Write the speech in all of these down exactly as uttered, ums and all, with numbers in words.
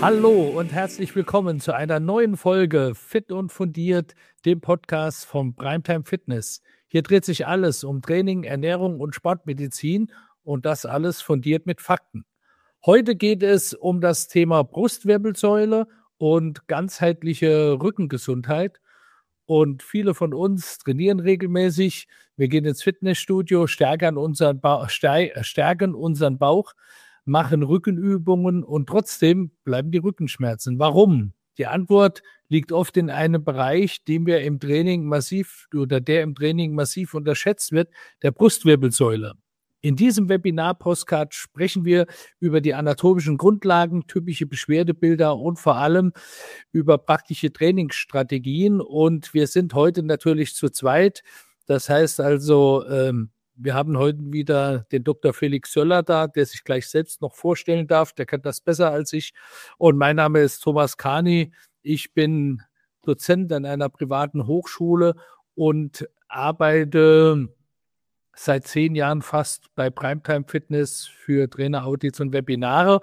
Hallo und herzlich willkommen zu einer neuen Folge Fit und Fundiert, dem Podcast vom Primetime Fitness. Hier dreht sich alles um Training, Ernährung und Sportmedizin und das alles fundiert mit Fakten. Heute geht es um das Thema Brustwirbelsäule und ganzheitliche Rückengesundheit. Und viele von uns trainieren regelmäßig. Wir gehen ins Fitnessstudio, stärken unseren, ba- stärken unseren Bauch, machen Rückenübungen und trotzdem bleiben die Rückenschmerzen. Warum? Die Antwort liegt oft in einem Bereich, den wir im Training massiv oder der im Training massiv unterschätzt wird, der Brustwirbelsäule. In diesem Webinar-Postcard sprechen wir über die anatomischen Grundlagen, typische Beschwerdebilder und vor allem über praktische Trainingsstrategien. Und wir sind heute natürlich zu zweit. Das heißt also, ähm, wir haben heute wieder den Doktor Felix Söller da, der sich gleich selbst noch vorstellen darf. Der kann das besser als ich. Und mein Name ist Thomas Kani. Ich bin Dozent an einer privaten Hochschule und arbeite seit zehn Jahren fast bei Primetime Fitness für Trainer-Audits und Webinare.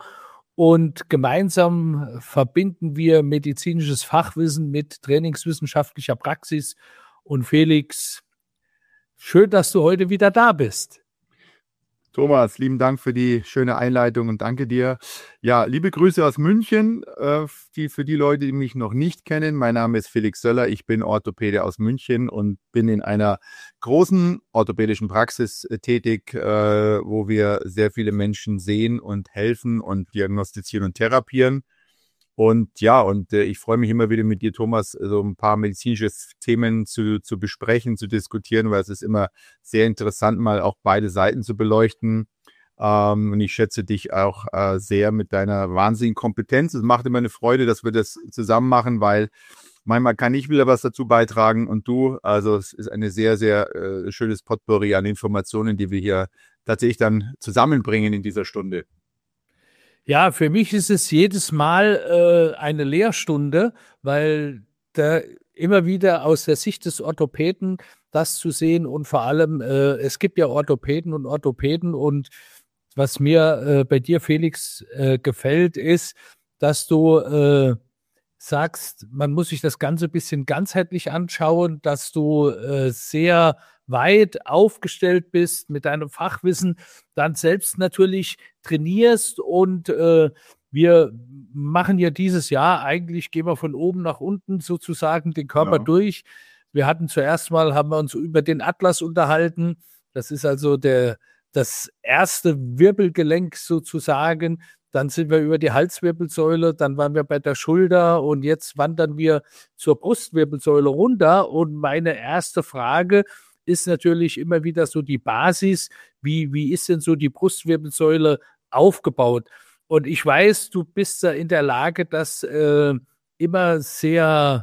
Und gemeinsam verbinden wir medizinisches Fachwissen mit trainingswissenschaftlicher Praxis. Und Felix, schön, dass du heute wieder da bist. Thomas, lieben Dank für die schöne Einleitung und danke dir. Ja, liebe Grüße aus München. Äh, die, für die Leute, die mich noch nicht kennen, mein Name ist Felix Söller. Ich bin Orthopäde aus München und bin in einer großen orthopädischen Praxis äh, tätig, äh, wo wir sehr viele Menschen sehen und helfen und diagnostizieren und therapieren. Und ja, und äh, ich freue mich immer wieder mit dir, Thomas, so ein paar medizinische Themen zu, zu besprechen, zu diskutieren, weil es ist immer sehr interessant, mal auch beide Seiten zu beleuchten. Ähm, und ich schätze dich auch äh, sehr mit deiner wahnsinnigen Kompetenz. Es macht immer eine Freude, dass wir das zusammen machen, weil manchmal kann ich wieder was dazu beitragen und du. Also es ist eine sehr, sehr äh, schönes Potpourri an Informationen, die wir hier tatsächlich dann zusammenbringen in dieser Stunde. Ja, für mich ist es jedes Mal äh, eine Lehrstunde, weil da immer wieder aus der Sicht des Orthopäden das zu sehen und vor allem, äh, es gibt ja Orthopäden und Orthopäden und was mir äh, bei dir, Felix, äh, gefällt, ist, dass du äh, sagst, man muss sich das Ganze ein bisschen ganzheitlich anschauen, dass du äh, sehr weit aufgestellt bist mit deinem Fachwissen, dann selbst natürlich trainierst und äh, wir machen ja dieses Jahr, eigentlich gehen wir von oben nach unten sozusagen den Körper Ja. durch. Wir hatten zuerst mal, haben wir uns über den Atlas unterhalten. Das ist also der, das erste Wirbelgelenk sozusagen. Dann sind wir über die Halswirbelsäule, dann waren wir bei der Schulter und jetzt wandern wir zur Brustwirbelsäule runter. Und meine erste Frage ist natürlich immer wieder so die Basis. Wie, wie ist denn so die Brustwirbelsäule aufgebaut? Und ich weiß, du bist da in der Lage, das äh, immer sehr,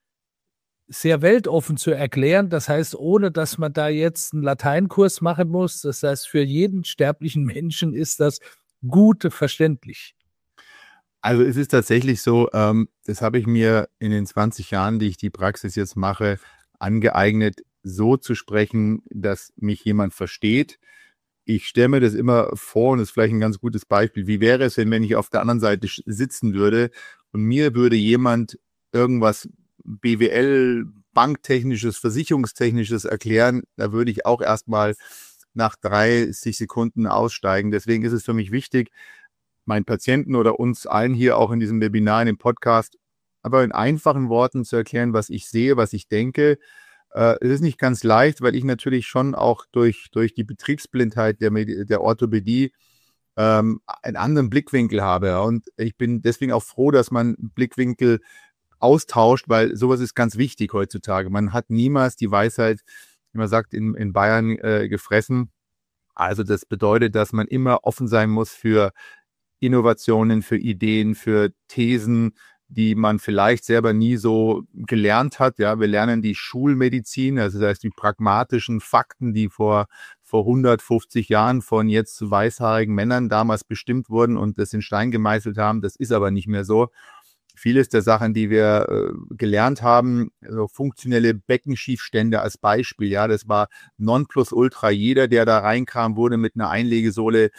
sehr weltoffen zu erklären. Das heißt, ohne dass man da jetzt einen Lateinkurs machen muss. Das heißt, für jeden sterblichen Menschen ist das gut verständlich. Also es ist tatsächlich so, ähm, das habe ich mir in den zwanzig Jahren, die ich die Praxis jetzt mache, angeeignet, so zu sprechen, dass mich jemand versteht. Ich stelle mir das immer vor und das ist vielleicht ein ganz gutes Beispiel. Wie wäre es denn, wenn ich auf der anderen Seite sitzen würde und mir würde jemand irgendwas B W L, banktechnisches, versicherungstechnisches erklären, da würde ich auch erstmal nach dreißig Sekunden aussteigen. Deswegen ist es für mich wichtig, meinen Patienten oder uns allen hier auch in diesem Webinar, in dem Podcast, aber in einfachen Worten zu erklären, was ich sehe, was ich denke. Äh, es ist nicht ganz leicht, weil ich natürlich schon auch durch, durch die Betriebsblindheit der, Medi- der Orthopädie ähm, einen anderen Blickwinkel habe. Und ich bin deswegen auch froh, dass man Blickwinkel austauscht, weil sowas ist ganz wichtig heutzutage. Man hat niemals die Weisheit, wie man sagt, in, in Bayern äh, gefressen. Also das bedeutet, dass man immer offen sein muss für Innovationen, für Ideen, für Thesen, die man vielleicht selber nie so gelernt hat. Ja, wir lernen die Schulmedizin, also das heißt die pragmatischen Fakten, die vor, vor hundertfünfzig Jahren von jetzt weißhaarigen Männern damals bestimmt wurden und das in Stein gemeißelt haben. Das ist aber nicht mehr so. Vieles der Sachen, die wir äh, gelernt haben, also funktionelle Beckenschiefstände als Beispiel, ja, das war Nonplusultra. Jeder, der da reinkam, wurde mit einer Einlegesohle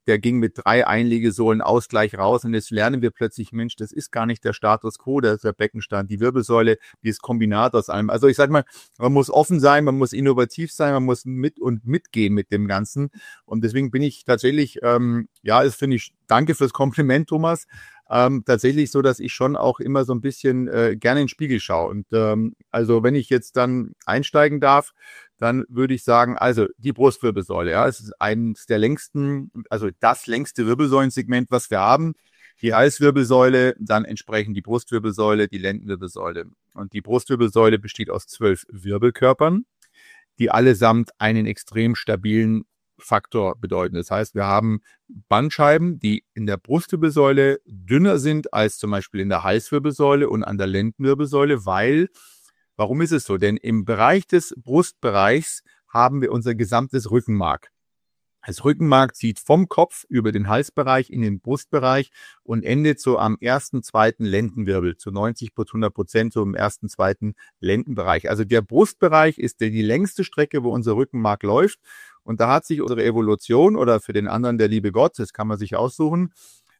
der ging mit drei Einlegesohlen Ausgleich raus und jetzt lernen wir plötzlich, Mensch, das ist gar nicht der Status quo, das ist der Beckenstand, die Wirbelsäule, dieses Kombinat aus allem. Also ich sage mal, man muss offen sein, man muss innovativ sein, man muss mit und mitgehen mit dem Ganzen und deswegen bin ich tatsächlich, ähm, ja, das finde ich, danke fürs Kompliment, Thomas, ähm, tatsächlich so, dass ich schon auch immer so ein bisschen äh, gerne in den Spiegel schaue und ähm, also wenn ich jetzt dann einsteigen darf, dann würde ich sagen, also die Brustwirbelsäule, ja, es ist eines der längsten, also das längste Wirbelsäulensegment, was wir haben. Die Halswirbelsäule, dann entsprechend die Brustwirbelsäule, die Lendenwirbelsäule. Und die Brustwirbelsäule besteht aus zwölf Wirbelkörpern, die allesamt einen extrem stabilen Faktor bedeuten. Das heißt, wir haben Bandscheiben, die in der Brustwirbelsäule dünner sind als zum Beispiel in der Halswirbelsäule und an der Lendenwirbelsäule, weil Warum ist es so? Denn im Bereich des Brustbereichs haben wir unser gesamtes Rückenmark. Das Rückenmark zieht vom Kopf über den Halsbereich in den Brustbereich und endet so am ersten, zweiten Lendenwirbel, zu neunzig bis hundert Prozent so im ersten, zweiten Lendenbereich. Also der Brustbereich ist die längste Strecke, wo unser Rückenmark läuft. Und da hat sich unsere Evolution oder für den anderen der liebe Gott, das kann man sich aussuchen,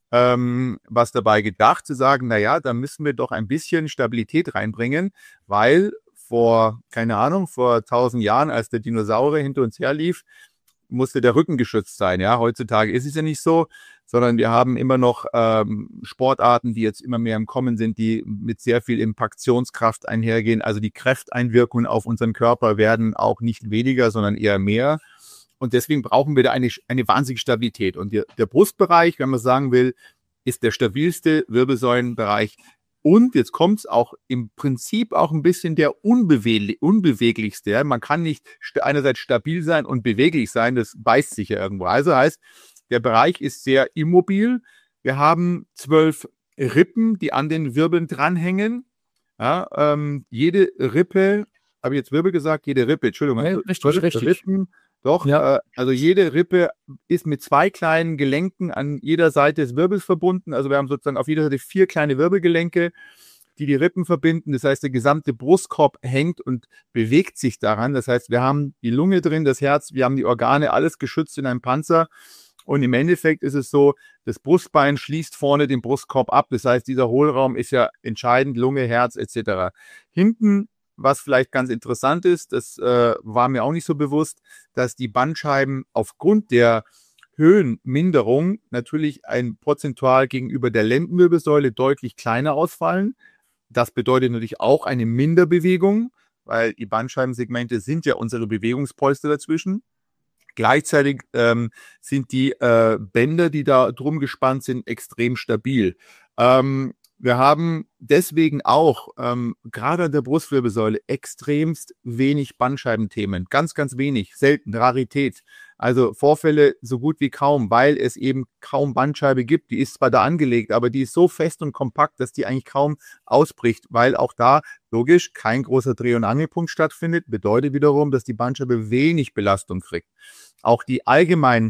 Ähm, was dabei gedacht, zu sagen, na ja, da müssen wir doch ein bisschen Stabilität reinbringen, weil vor, keine Ahnung, vor tausend Jahren, als der Dinosaurier hinter uns herlief, musste der Rücken geschützt sein. Ja, heutzutage ist es ja nicht so, sondern wir haben immer noch ähm, Sportarten, die jetzt immer mehr im Kommen sind, die mit sehr viel Impaktionskraft einhergehen. Also die Kräfteinwirkungen auf unseren Körper werden auch nicht weniger, sondern eher mehr. Und deswegen brauchen wir da eine, eine wahnsinnige Stabilität. Und der, der Brustbereich, wenn man sagen will, ist der stabilste Wirbelsäulenbereich. Und jetzt kommt es auch im Prinzip auch ein bisschen der unbeweglich, unbeweglichste. Man kann nicht einerseits stabil sein und beweglich sein, das beißt sich ja irgendwo. Also heißt, der Bereich ist sehr immobil. Wir haben zwölf Rippen, die an den Wirbeln dranhängen. Ja, ähm, jede Rippe, habe ich jetzt Wirbel gesagt? Jede Rippe, Entschuldigung. Ja, richtig, richtig. Rippen, Doch, ja. äh, also jede Rippe ist mit zwei kleinen Gelenken an jeder Seite des Wirbels verbunden. Also wir haben sozusagen auf jeder Seite vier kleine Wirbelgelenke, die die Rippen verbinden. Das heißt, der gesamte Brustkorb hängt und bewegt sich daran. Das heißt, wir haben die Lunge drin, das Herz, wir haben die Organe, alles geschützt in einem Panzer. Und im Endeffekt ist es so, das Brustbein schließt vorne den Brustkorb ab. Das heißt, dieser Hohlraum ist ja entscheidend, Lunge, Herz et cetera. Hinten, was vielleicht ganz interessant ist, das äh, war mir auch nicht so bewusst, dass die Bandscheiben aufgrund der Höhenminderung natürlich ein prozentual gegenüber der Lendenwirbelsäule deutlich kleiner ausfallen. Das bedeutet natürlich auch eine Minderbewegung, weil die Bandscheibensegmente sind ja unsere Bewegungspolster dazwischen. Gleichzeitig ähm, sind die äh, Bänder, die da drum gespannt sind, extrem stabil. Ähm, Wir haben deswegen auch ähm, gerade an der Brustwirbelsäule extremst wenig Bandscheibenthemen. Ganz, ganz wenig, selten, Rarität. Also Vorfälle so gut wie kaum, weil es eben kaum Bandscheibe gibt. Die ist zwar da angelegt, aber die ist so fest und kompakt, dass die eigentlich kaum ausbricht, weil auch da logisch kein großer Dreh- und Angelpunkt stattfindet. Bedeutet wiederum, dass die Bandscheibe wenig Belastung kriegt. Auch die allgemeinen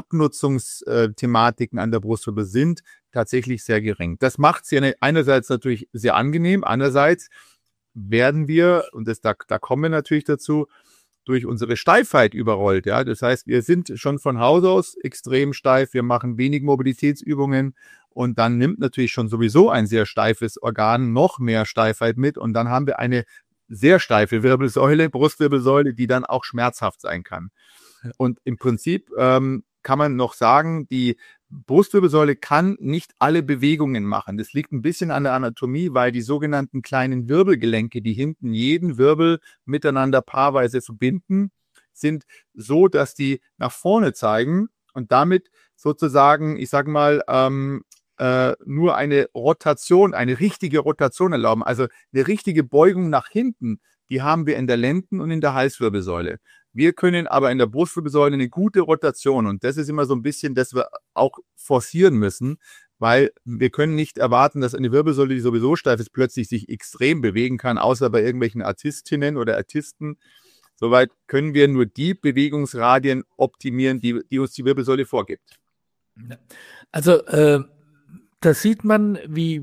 Abnutzungsthematiken an der Brustwirbel sind tatsächlich sehr gering. Das macht es ja einerseits natürlich sehr angenehm, andererseits werden wir, und das, da, da kommen wir natürlich dazu, durch unsere Steifheit überrollt. Ja? Das heißt, wir sind schon von Haus aus extrem steif, wir machen wenig Mobilitätsübungen und dann nimmt natürlich schon sowieso ein sehr steifes Organ noch mehr Steifheit mit und dann haben wir eine sehr steife Wirbelsäule, Brustwirbelsäule, die dann auch schmerzhaft sein kann. Und im Prinzip ähm, kann man noch sagen, die Brustwirbelsäule kann nicht alle Bewegungen machen. Das liegt ein bisschen an der Anatomie, weil die sogenannten kleinen Wirbelgelenke, die hinten jeden Wirbel miteinander paarweise verbinden, sind so, dass die nach vorne zeigen und damit sozusagen, ich sage mal, ähm, äh, nur eine Rotation, eine richtige Rotation erlauben. Also eine richtige Beugung nach hinten, die haben wir in der Lenden- und in der Halswirbelsäule. Wir können aber in der Brustwirbelsäule eine gute Rotation und das ist immer so ein bisschen, dass wir auch forcieren müssen, weil wir können nicht erwarten, dass eine Wirbelsäule, die sowieso steif ist, plötzlich sich extrem bewegen kann, außer bei irgendwelchen Artistinnen oder Artisten. Soweit können wir nur die Bewegungsradien optimieren, die, die uns die Wirbelsäule vorgibt. Also äh, das sieht man, wie, wie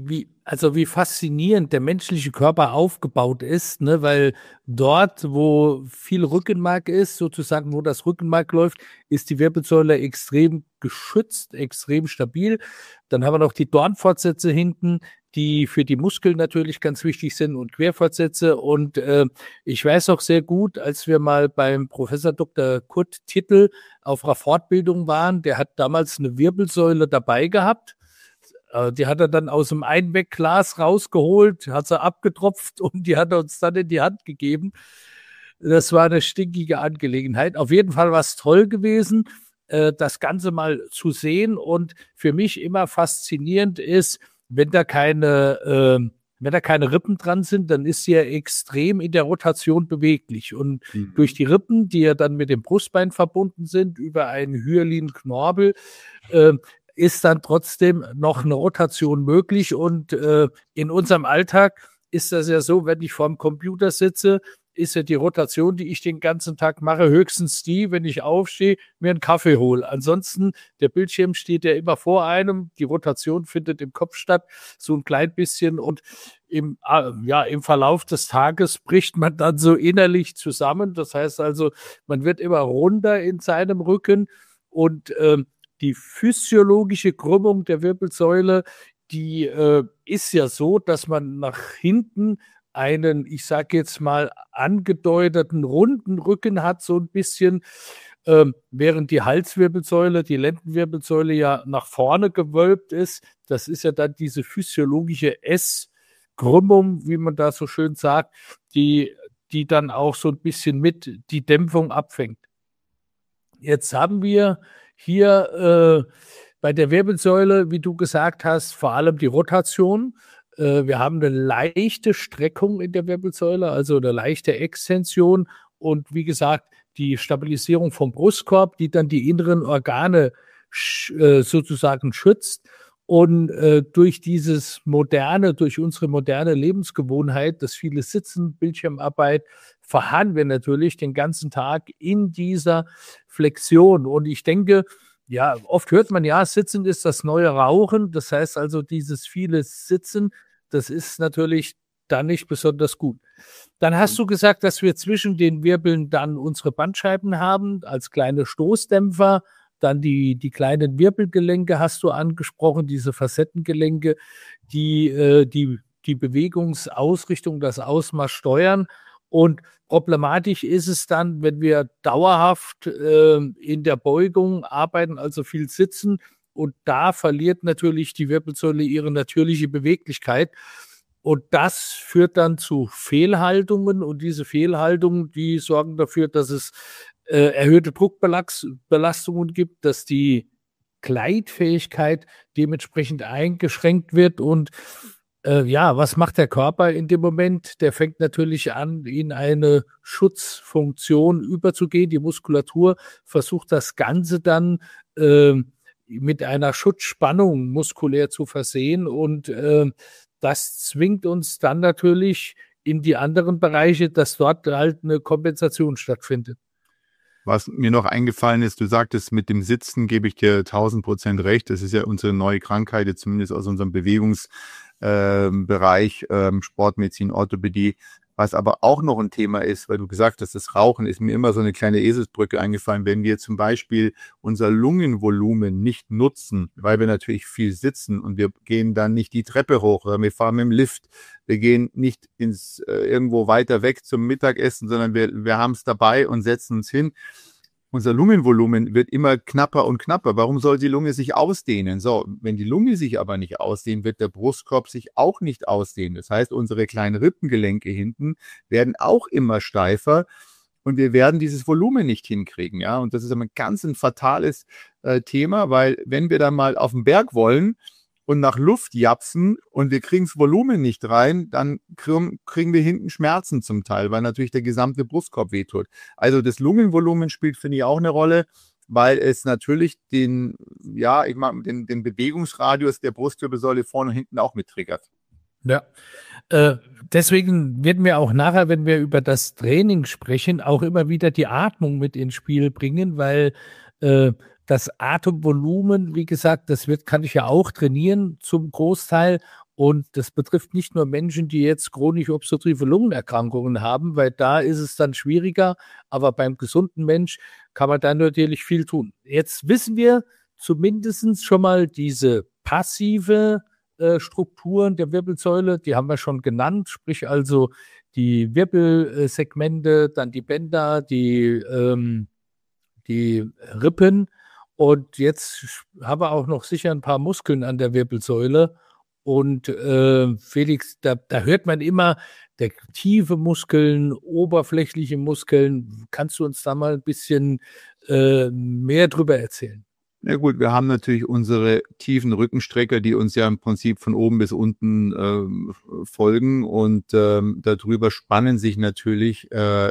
Also wie faszinierend der menschliche Körper aufgebaut ist, ne? Weil dort, wo viel Rückenmark ist, sozusagen, wo das Rückenmark läuft, ist die Wirbelsäule extrem geschützt, extrem stabil. Dann haben wir noch die Dornfortsätze hinten, die für die Muskeln natürlich ganz wichtig sind und Querfortsätze. Und äh, ich weiß auch sehr gut, als wir mal beim Professor Doktor Kurt Tittel auf einer Fortbildung waren, der hat damals eine Wirbelsäule dabei gehabt. Die hat er dann aus dem Einwegglas rausgeholt, hat sie abgetropft und die hat er uns dann in die Hand gegeben. Das war eine stinkige Angelegenheit. Auf jeden Fall war es toll gewesen, das Ganze mal zu sehen. Und für mich immer faszinierend ist, wenn da keine, wenn da keine Rippen dran sind, dann ist sie ja extrem in der Rotation beweglich. Und mhm. durch die Rippen, die ja dann mit dem Brustbein verbunden sind, über einen Hyaline-Knorpel, äh, ist dann trotzdem noch eine Rotation möglich. Und äh, in unserem Alltag ist das ja so, wenn ich vorm Computer sitze, ist ja die Rotation, die ich den ganzen Tag mache, höchstens die, wenn ich aufstehe, mir einen Kaffee hole. Ansonsten, der Bildschirm steht ja immer vor einem, die Rotation findet im Kopf statt, so ein klein bisschen. Und im, ja, im Verlauf des Tages bricht man dann so innerlich zusammen. Das heißt also, man wird immer runder in seinem Rücken und ähm, die physiologische Krümmung der Wirbelsäule, die äh, ist ja so, dass man nach hinten einen, ich sage jetzt mal, angedeuteten runden Rücken hat, so ein bisschen, ähm, während die Halswirbelsäule, die Lendenwirbelsäule ja nach vorne gewölbt ist. Das ist ja dann diese physiologische S-Krümmung, wie man da so schön sagt, die, die dann auch so ein bisschen mit die Dämpfung abfängt. Jetzt haben wir hier äh, bei der Wirbelsäule, wie du gesagt hast, vor allem die Rotation. Äh, wir haben eine leichte Streckung in der Wirbelsäule, also eine leichte Extension und wie gesagt, die Stabilisierung vom Brustkorb, die dann die inneren Organe sch- äh, sozusagen schützt. Und äh, durch dieses moderne, durch unsere moderne Lebensgewohnheit, das viele Sitzen, Bildschirmarbeit, verharren wir natürlich den ganzen Tag in dieser Flexion. Und ich denke, ja, oft hört man ja, Sitzen ist das neue Rauchen. Das heißt also, dieses viele Sitzen, das ist natürlich dann nicht besonders gut. Dann hast du gesagt, dass wir zwischen den Wirbeln dann unsere Bandscheiben haben, als kleine Stoßdämpfer. Dann die, die kleinen Wirbelgelenke hast du angesprochen, diese Facettengelenke, die äh, die, die Bewegungsausrichtung, das Ausmaß steuern. Und problematisch ist es dann, wenn wir dauerhaft äh, in der Beugung arbeiten, also viel sitzen. Und da verliert natürlich die Wirbelsäule ihre natürliche Beweglichkeit. Und das führt dann zu Fehlhaltungen. Und diese Fehlhaltungen, die sorgen dafür, dass es äh, erhöhte Druckbelastungen gibt, dass die Gleitfähigkeit dementsprechend eingeschränkt wird. Und äh, ja, was macht der Körper in dem Moment? Der fängt natürlich an, in eine Schutzfunktion überzugehen. Die Muskulatur versucht das Ganze dann äh, mit einer Schutzspannung muskulär zu versehen. Und äh, das zwingt uns dann natürlich in die anderen Bereiche, dass dort halt eine Kompensation stattfindet. Was mir noch eingefallen ist, du sagtest, mit dem Sitzen gebe ich dir tausend Prozent recht. Das ist ja unsere neue Krankheit, zumindest aus unserem Bewegungsbereich, äh, ähm, Sportmedizin, Orthopädie. Was aber auch noch ein Thema ist, weil du gesagt hast, das Rauchen, ist mir immer so eine kleine Eselsbrücke eingefallen. Wenn wir zum Beispiel unser Lungenvolumen nicht nutzen, weil wir natürlich viel sitzen und wir gehen dann nicht die Treppe hoch oder wir fahren mit dem Lift, wir gehen nicht ins äh, irgendwo weiter weg zum Mittagessen, sondern wir, wir haben es dabei und setzen uns hin. Unser Lungenvolumen wird immer knapper und knapper. Warum soll die Lunge sich ausdehnen? So, wenn die Lunge sich aber nicht ausdehnt, wird der Brustkorb sich auch nicht ausdehnen. Das heißt, unsere kleinen Rippengelenke hinten werden auch immer steifer und wir werden dieses Volumen nicht hinkriegen. Ja, und das ist ein ganz ein fatales äh, Thema, weil wenn wir dann mal auf den Berg wollen und nach Luft japsen und wir kriegen das Volumen nicht rein, dann kriegen wir hinten Schmerzen zum Teil, weil natürlich der gesamte Brustkorb wehtut. Also das Lungenvolumen spielt, finde ich, auch eine Rolle, weil es natürlich den, ja, ich mag den, den Bewegungsradius der Brustwirbelsäule vorne und hinten auch mit triggert. Ja, äh, deswegen werden wir auch nachher, wenn wir über das Training sprechen, auch immer wieder die Atmung mit ins Spiel bringen, weil äh, das Atemvolumen, wie gesagt, das wird, kann ich ja auch trainieren zum Großteil. Und das betrifft nicht nur Menschen, die jetzt chronisch obstruktive Lungenerkrankungen haben, weil da ist es dann schwieriger. Aber beim gesunden Mensch kann man da natürlich viel tun. Jetzt wissen wir zumindest schon mal diese passive äh, Strukturen der Wirbelsäule, die haben wir schon genannt, sprich also die Wirbelsegmente, dann die Bänder, die, ähm, die Rippen. Und jetzt haben wir auch noch sicher ein paar Muskeln an der Wirbelsäule. Und äh, Felix, da, da hört man immer, der tiefe Muskeln, oberflächliche Muskeln. Kannst du uns da mal ein bisschen äh, mehr drüber erzählen? Na gut, wir haben natürlich unsere tiefen Rückenstrecker, die uns ja im Prinzip von oben bis unten äh, folgen. Und ähm, darüber spannen sich natürlich äh,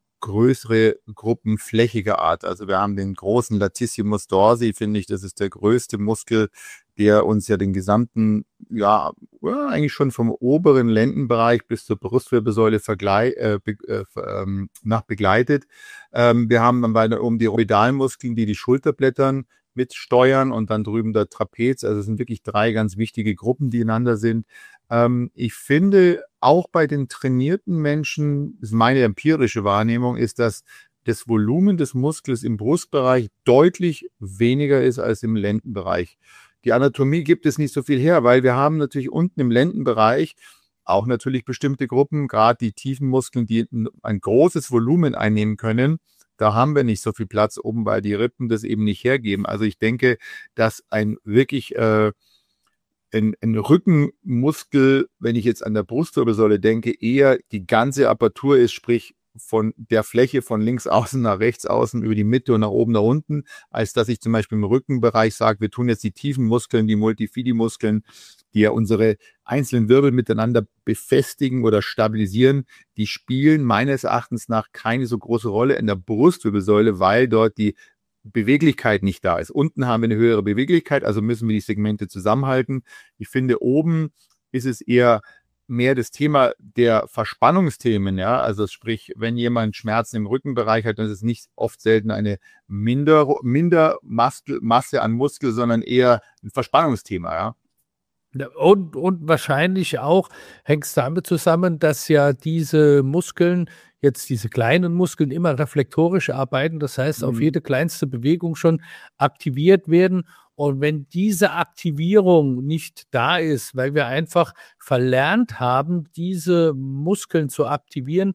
größere Gruppen flächiger Art. Also wir haben den großen Latissimus dorsi, finde ich, das ist der größte Muskel, der uns ja den gesamten, ja, eigentlich schon vom oberen Lendenbereich bis zur Brustwirbelsäule verglei- äh, be- äh, ähm, nach begleitet. Ähm, wir haben dann weiter oben die Orbitalmuskeln, die die Schulterblättern mitsteuern und dann drüben der Trapez. Also es sind wirklich drei ganz wichtige Gruppen, die ineinander sind. Ähm, ich finde, auch bei den trainierten Menschen, das ist meine empirische Wahrnehmung, ist, dass das Volumen des Muskels im Brustbereich deutlich weniger ist als im Lendenbereich. Die Anatomie gibt es nicht so viel her, weil wir haben natürlich unten im Lendenbereich auch natürlich bestimmte Gruppen, gerade die tiefen Muskeln, die ein großes Volumen einnehmen können. Da haben wir nicht so viel Platz oben, weil die Rippen das eben nicht hergeben. Also ich denke, dass ein wirklich äh, ein, ein Rückenmuskel, wenn ich jetzt an der Brustwirbelsäule denke, eher die ganze Apparatur ist, sprich von der Fläche von links außen nach rechts außen über die Mitte und nach oben nach unten, als dass ich zum Beispiel im Rückenbereich sage, wir tun jetzt die tiefen Muskeln, die Multifidi-Muskeln, die ja unsere einzelnen Wirbel miteinander befestigen oder stabilisieren, die spielen meines Erachtens nach keine so große Rolle in der Brustwirbelsäule, weil dort die Beweglichkeit nicht da ist. Unten haben wir eine höhere Beweglichkeit, also müssen wir die Segmente zusammenhalten. Ich finde, oben ist es eher mehr das Thema der Verspannungsthemen, ja, also sprich, wenn jemand Schmerzen im Rückenbereich hat, dann ist es nicht oft selten eine minder, minder Maske, Masse an Muskel, sondern eher ein Verspannungsthema, ja. Und, und wahrscheinlich auch hängt es damit zusammen, dass ja diese Muskeln, jetzt diese kleinen Muskeln, immer reflektorisch arbeiten. Das heißt, mhm. auf jede kleinste Bewegung schon aktiviert werden. Und wenn diese Aktivierung nicht da ist, weil wir einfach verlernt haben, diese Muskeln zu aktivieren,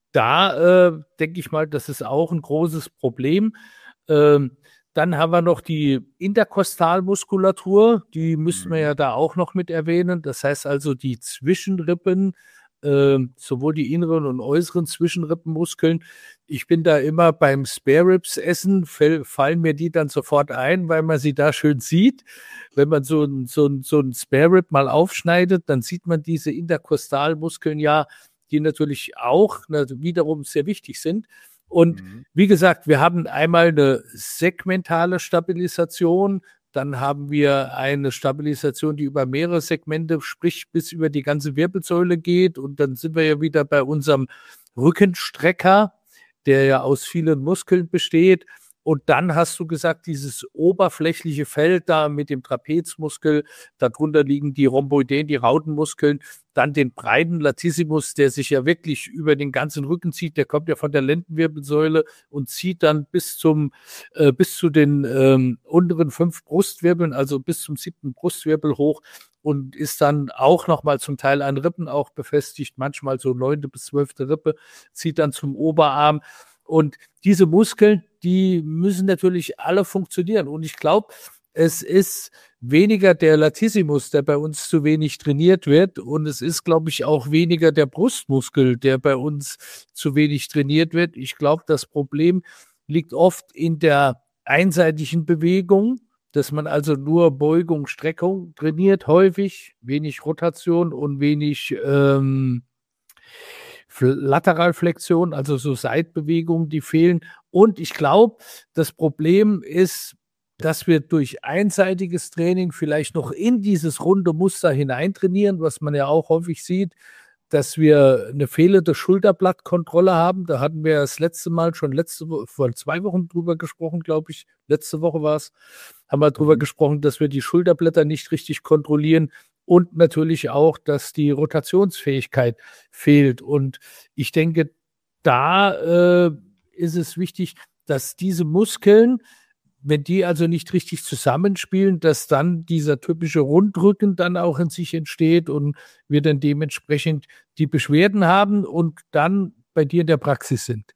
da äh, denke ich mal, das ist auch ein großes Problem. Ähm, Dann haben wir noch die Interkostalmuskulatur, die müssen wir ja da auch noch mit erwähnen. Das heißt also die Zwischenrippen, äh, sowohl die inneren und äußeren Zwischenrippenmuskeln. Ich bin da immer beim Spare Ribs essen, fall, fallen mir die dann sofort ein, weil man sie da schön sieht. Wenn man so ein, so ein, so ein Spare Rib mal aufschneidet, dann sieht man diese Interkostalmuskeln ja, die natürlich auch na, wiederum sehr wichtig sind. Und mhm. wie gesagt, wir haben einmal eine segmentale Stabilisation, dann haben wir eine Stabilisation, die über mehrere Segmente, sprich bis über die ganze Wirbelsäule geht. Und dann sind wir ja wieder bei unserem Rückenstrecker, der ja aus vielen Muskeln besteht. Und dann hast du gesagt, dieses oberflächliche Feld da mit dem Trapezmuskel, darunter liegen die Rhomboideen, die Rautenmuskeln, dann den breiten Latissimus, der sich ja wirklich über den ganzen Rücken zieht, der kommt ja von der Lendenwirbelsäule und zieht dann bis zum, äh, bis zu den ähm, unteren fünf Brustwirbeln, also bis zum siebten Brustwirbel hoch und ist dann auch nochmal zum Teil an Rippen auch befestigt, manchmal so neunte bis zwölfte Rippe, zieht dann zum Oberarm. Und diese Muskeln, die müssen natürlich alle funktionieren. Und ich glaube, es ist weniger der Latissimus, der bei uns zu wenig trainiert wird. Und es ist, glaube ich, auch weniger der Brustmuskel, der bei uns zu wenig trainiert wird. Ich glaube, das Problem liegt oft in der einseitigen Bewegung, dass man also nur Beugung, Streckung trainiert, häufig, wenig Rotation und wenig ähm, Lateralflexion, also so Seitbewegungen, die fehlen. Und ich glaube, das Problem ist, dass wir durch einseitiges Training vielleicht noch in dieses runde Muster hineintrainieren, was man ja auch häufig sieht, dass wir eine fehlende Schulterblattkontrolle haben. Da hatten wir das letzte Mal schon letzte Woche, vor zwei Wochen drüber gesprochen, glaube ich. Letzte Woche war es, haben wir drüber mhm. gesprochen, dass wir die Schulterblätter nicht richtig kontrollieren. und natürlich auch, dass die Rotationsfähigkeit fehlt. Und ich denke, da äh, ist es wichtig, dass diese Muskeln, wenn die also nicht richtig zusammenspielen, dass dann dieser typische Rundrücken dann auch in sich entsteht und wir dann dementsprechend die Beschwerden haben und dann bei dir in der Praxis sind.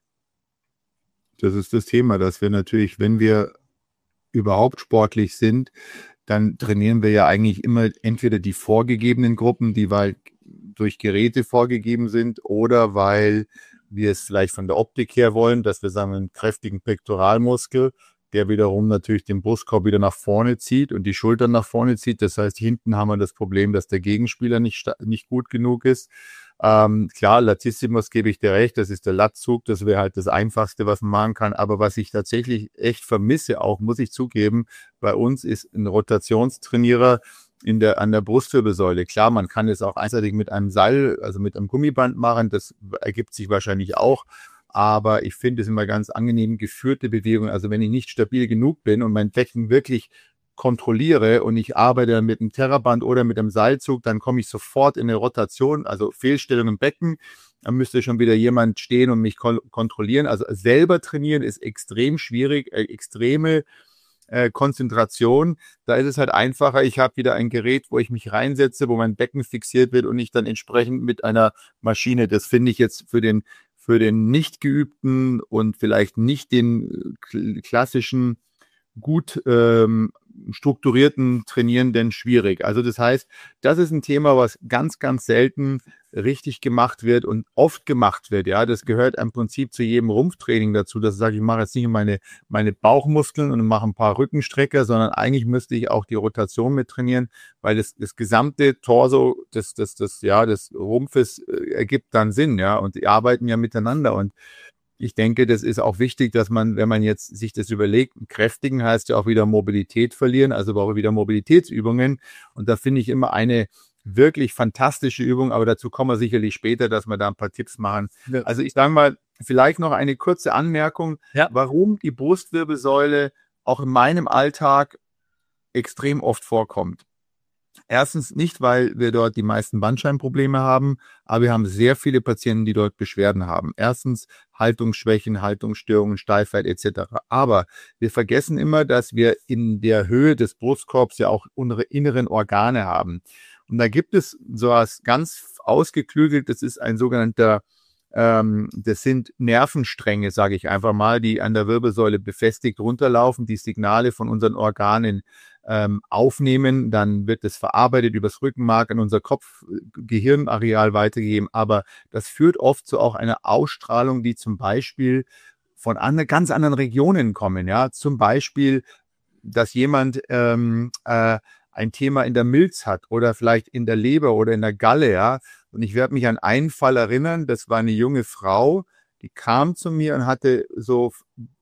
Das ist das Thema, dass wir natürlich, wenn wir überhaupt sportlich sind, dann trainieren wir ja eigentlich immer entweder die vorgegebenen Gruppen, die weil durch Geräte vorgegeben sind, oder weil wir es vielleicht von der Optik her wollen, dass wir sagen, einen kräftigen Pektoralmuskel, der wiederum natürlich den Brustkorb wieder nach vorne zieht und die Schultern nach vorne zieht. Das heißt, hinten haben wir das Problem, dass der Gegenspieler nicht, nicht gut genug ist. Ähm, klar, Latissimus gebe ich dir recht, das ist der Lattzug, das wäre halt das Einfachste, was man machen kann. Aber was ich tatsächlich echt vermisse, auch muss ich zugeben, bei uns ist ein Rotationstrainierer in der, an der Brustwirbelsäule. Klar, man kann es auch einseitig mit einem Seil, also mit einem Gummiband machen, das ergibt sich wahrscheinlich auch. Aber ich finde es immer ganz angenehm, geführte Bewegungen. Also wenn ich nicht stabil genug bin und mein Becken wirklich kontrolliere und ich arbeite mit einem Terraband oder mit einem Seilzug, dann komme ich sofort in eine Rotation, also Fehlstellung im Becken. Dann müsste schon wieder jemand stehen und mich kon- kontrollieren. Also selber trainieren ist extrem schwierig, äh, extreme äh, Konzentration. Da ist es halt einfacher. Ich habe wieder ein Gerät, wo ich mich reinsetze, wo mein Becken fixiert wird und ich dann entsprechend mit einer Maschine, das finde ich jetzt für den für den nicht geübten und vielleicht nicht den klassischen, gut ähm, strukturierten Trainierenden schwierig. Also das heißt, das ist ein Thema, was ganz, ganz selten richtig gemacht wird und oft gemacht wird. Ja, das gehört im Prinzip zu jedem Rumpftraining dazu, dass ich sage, ich mache jetzt nicht meine, meine Bauchmuskeln und mache ein paar Rückenstrecker, sondern eigentlich müsste ich auch die Rotation mit trainieren, weil das, das gesamte Torso des, des, des, ja, des Rumpfes äh, ergibt dann Sinn, ja, und die arbeiten ja miteinander. Und ich denke, das ist auch wichtig, dass man, wenn man jetzt sich das überlegt, kräftigen heißt ja auch wieder Mobilität verlieren, also brauche ich wieder Mobilitätsübungen. Und da finde ich immer eine wirklich fantastische Übung, aber dazu kommen wir sicherlich später, dass wir da ein paar Tipps machen. Ja. Also ich sage mal, vielleicht noch eine kurze Anmerkung, ja, warum die Brustwirbelsäule auch in meinem Alltag extrem oft vorkommt. Erstens nicht, weil wir dort die meisten Bandscheibenprobleme haben, aber wir haben sehr viele Patienten, die dort Beschwerden haben. Erstens Haltungsschwächen, Haltungsstörungen, Steifheit et cetera. Aber wir vergessen immer, dass wir in der Höhe des Brustkorbs ja auch unsere inneren Organe haben. Und da gibt es so was ganz ausgeklügelt, das ist ein sogenannter, ähm, das sind Nervenstränge, sage ich einfach mal, die an der Wirbelsäule befestigt runterlaufen, die Signale von unseren Organen ähm, aufnehmen, dann wird es verarbeitet übers Rückenmark an unser Kopf-Gehirnareal weitergegeben, aber das führt oft zu auch einer Ausstrahlung, die zum Beispiel von anderen, ganz anderen Regionen kommen, ja, zum Beispiel, dass jemand ähm, äh, ein Thema in der Milz hat oder vielleicht in der Leber oder in der Galle, ja. Und ich werde mich an einen Fall erinnern, das war eine junge Frau, die kam zu mir und hatte so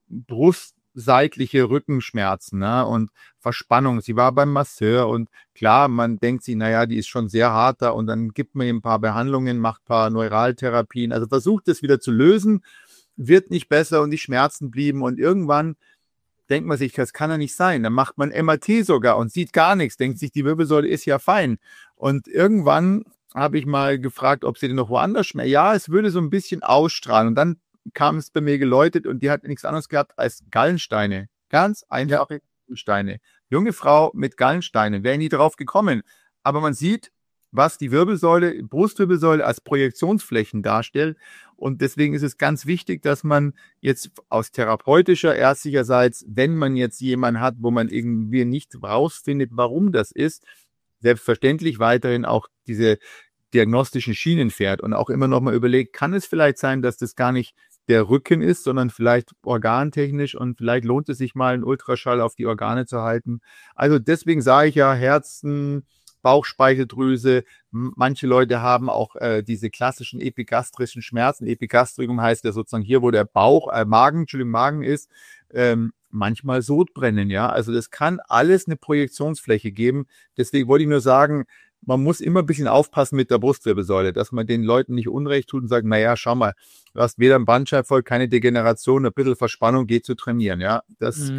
brustseitliche Rückenschmerzen, ne, und Verspannung. Sie war beim Masseur und klar, man denkt sich, naja, die ist schon sehr hart da und dann gibt man ihm ein paar Behandlungen, macht ein paar Neuraltherapien, also versucht es wieder zu lösen, wird nicht besser und die Schmerzen blieben und irgendwann denkt man sich, das kann ja nicht sein. Dann macht man M R T sogar und sieht gar nichts, denkt sich, die Wirbelsäule ist ja fein. Und irgendwann habe ich mal gefragt, ob sie denn noch woanders schmerzt. Ja, es würde so ein bisschen ausstrahlen. Und dann kam es bei mir geläutet und die hat nichts anderes gehabt als Gallensteine. Ganz einfache Gallensteine. Junge Frau mit Gallensteinen, wäre nie drauf gekommen. Aber man sieht, was die Wirbelsäule, Brustwirbelsäule als Projektionsflächen darstellt. Und deswegen ist es ganz wichtig, dass man jetzt aus therapeutischer, ärztlicherseits, wenn man jetzt jemanden hat, wo man irgendwie nicht rausfindet, warum das ist, selbstverständlich weiterhin auch diese diagnostischen Schienen fährt und auch immer noch mal überlegt, kann es vielleicht sein, dass das gar nicht der Rücken ist, sondern vielleicht organtechnisch und vielleicht lohnt es sich mal, einen Ultraschall auf die Organe zu halten. Also deswegen sage ich ja, Herzen, Bauchspeicheldrüse. Manche Leute haben auch äh, diese klassischen epigastrischen Schmerzen. Epigastrium heißt ja sozusagen hier, wo der Bauch, äh, Magen, Entschuldigung, Magen ist, ähm, manchmal Sodbrennen, ja. Also das kann alles eine Projektionsfläche geben. Deswegen wollte ich nur sagen, man muss immer ein bisschen aufpassen mit der Brustwirbelsäule, dass man den Leuten nicht Unrecht tut und sagt, naja, schau mal, du hast weder ein Bandscheibenvorfall, keine Degeneration, ein bisschen Verspannung, geht zu trainieren, ja. Das mhm. kann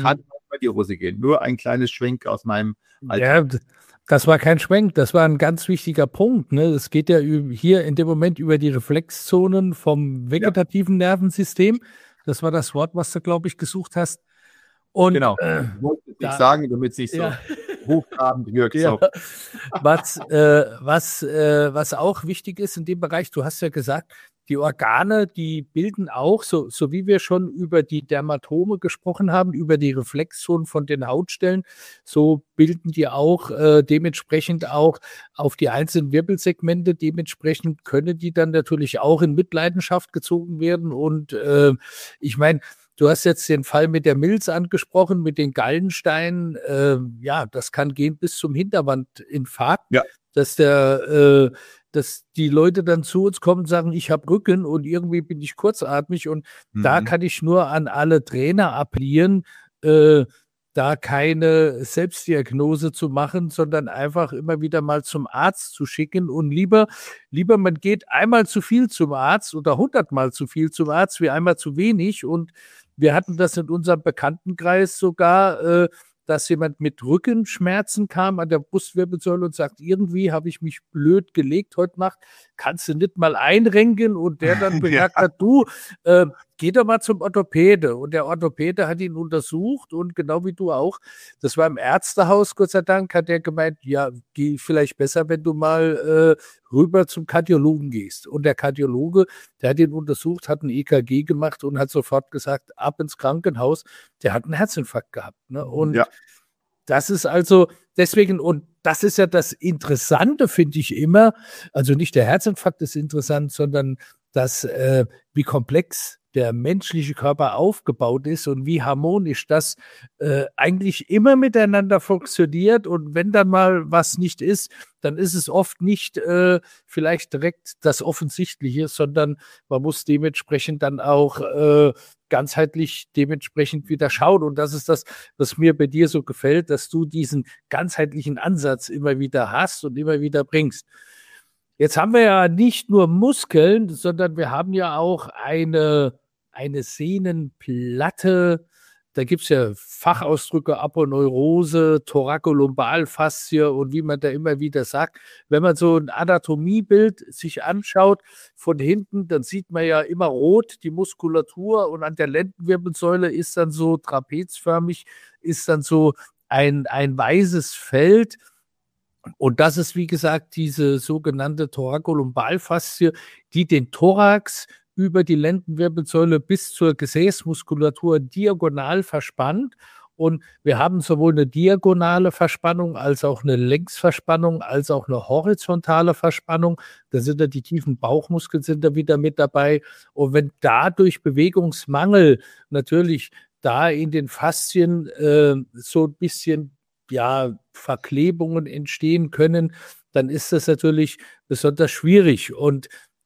bei dir, Rosigen. Nur ein kleines Schwenk aus meinem Alltag. Ja, das war kein Schwenk, das war ein ganz wichtiger Punkt. Ne? Es geht ja hier in dem Moment über die Reflexzonen vom vegetativen ja. Nervensystem. Das war das Wort, was du, glaube ich, gesucht hast. Und, genau. Äh, ich wollte es nicht sagen, damit es nicht so ja. hochtrabend wirkt. Ja. So. Was, äh, was, äh, was auch wichtig ist in dem Bereich, du hast ja gesagt, die Organe, die bilden auch, so, so wie wir schon über die Dermatome gesprochen haben, über die Reflexzonen von den Hautstellen, so bilden die auch äh, dementsprechend auch auf die einzelnen Wirbelsegmente. Dementsprechend können die dann natürlich auch in Mitleidenschaft gezogen werden. Und äh, ich meine, du hast jetzt den Fall mit der Milz angesprochen, mit den Gallensteinen. Äh, ja, das kann gehen bis zum Hinterwandinfarkt, ja. dass der, äh, dass die Leute dann zu uns kommen und sagen, ich habe Rücken und irgendwie bin ich kurzatmig. Und mhm. da kann ich nur an alle Trainer appellieren, äh, da keine Selbstdiagnose zu machen, sondern einfach immer wieder mal zum Arzt zu schicken und lieber, lieber man geht einmal zu viel zum Arzt oder hundertmal zu viel zum Arzt, wie einmal zu wenig. Und wir hatten das in unserem Bekanntenkreis sogar, äh, dass jemand mit Rückenschmerzen kam an der Brustwirbelsäule und sagt, irgendwie habe ich mich blöd gelegt heute Nacht, kannst du nicht mal einrenken? Und der dann gesagt ja. hat, du, äh, geh doch mal zum Orthopäde. Und der Orthopäde hat ihn untersucht und genau wie du auch, das war im Ärztehaus, Gott sei Dank, hat er gemeint, ja, geh vielleicht besser, wenn du mal äh, rüber zum Kardiologen gehst. Und der Kardiologe, der hat ihn untersucht, hat ein E K G gemacht und hat sofort gesagt, ab ins Krankenhaus, der hat einen Herzinfarkt gehabt. Ne? Und ja. das ist also deswegen, und das ist ja das Interessante, finde ich immer, also nicht der Herzinfarkt ist interessant, sondern dass, äh, wie komplex der menschliche Körper aufgebaut ist und wie harmonisch das äh, eigentlich immer miteinander funktioniert. Und wenn dann mal was nicht ist, dann ist es oft nicht äh, vielleicht direkt das Offensichtliche, sondern man muss dementsprechend dann auch äh, ganzheitlich dementsprechend wieder schauen. Und das ist das, was mir bei dir so gefällt, dass du diesen ganzheitlichen Ansatz immer wieder hast und immer wieder bringst. Jetzt haben wir ja nicht nur Muskeln, sondern wir haben ja auch eine, eine Sehnenplatte. Da gibt es ja Fachausdrücke, Aponeurose, Thorakolumbalfaszie und wie man da immer wieder sagt. Wenn man so ein Anatomiebild sich anschaut von hinten, dann sieht man ja immer rot die Muskulatur und an der Lendenwirbelsäule ist dann so trapezförmig, ist dann so ein, ein weißes Feld. Und das ist, wie gesagt, diese sogenannte Thorakolumbalfaszie, die den Thorax über die Lendenwirbelsäule bis zur Gesäßmuskulatur diagonal verspannt. Und wir haben sowohl eine diagonale Verspannung als auch eine Längsverspannung, als auch eine horizontale Verspannung. Da sind ja die tiefen Bauchmuskeln sind da wieder mit dabei. Und wenn dadurch Bewegungsmangel natürlich da in den Faszien äh, so ein bisschen ja, Verklebungen entstehen können, dann ist das natürlich besonders schwierig. Und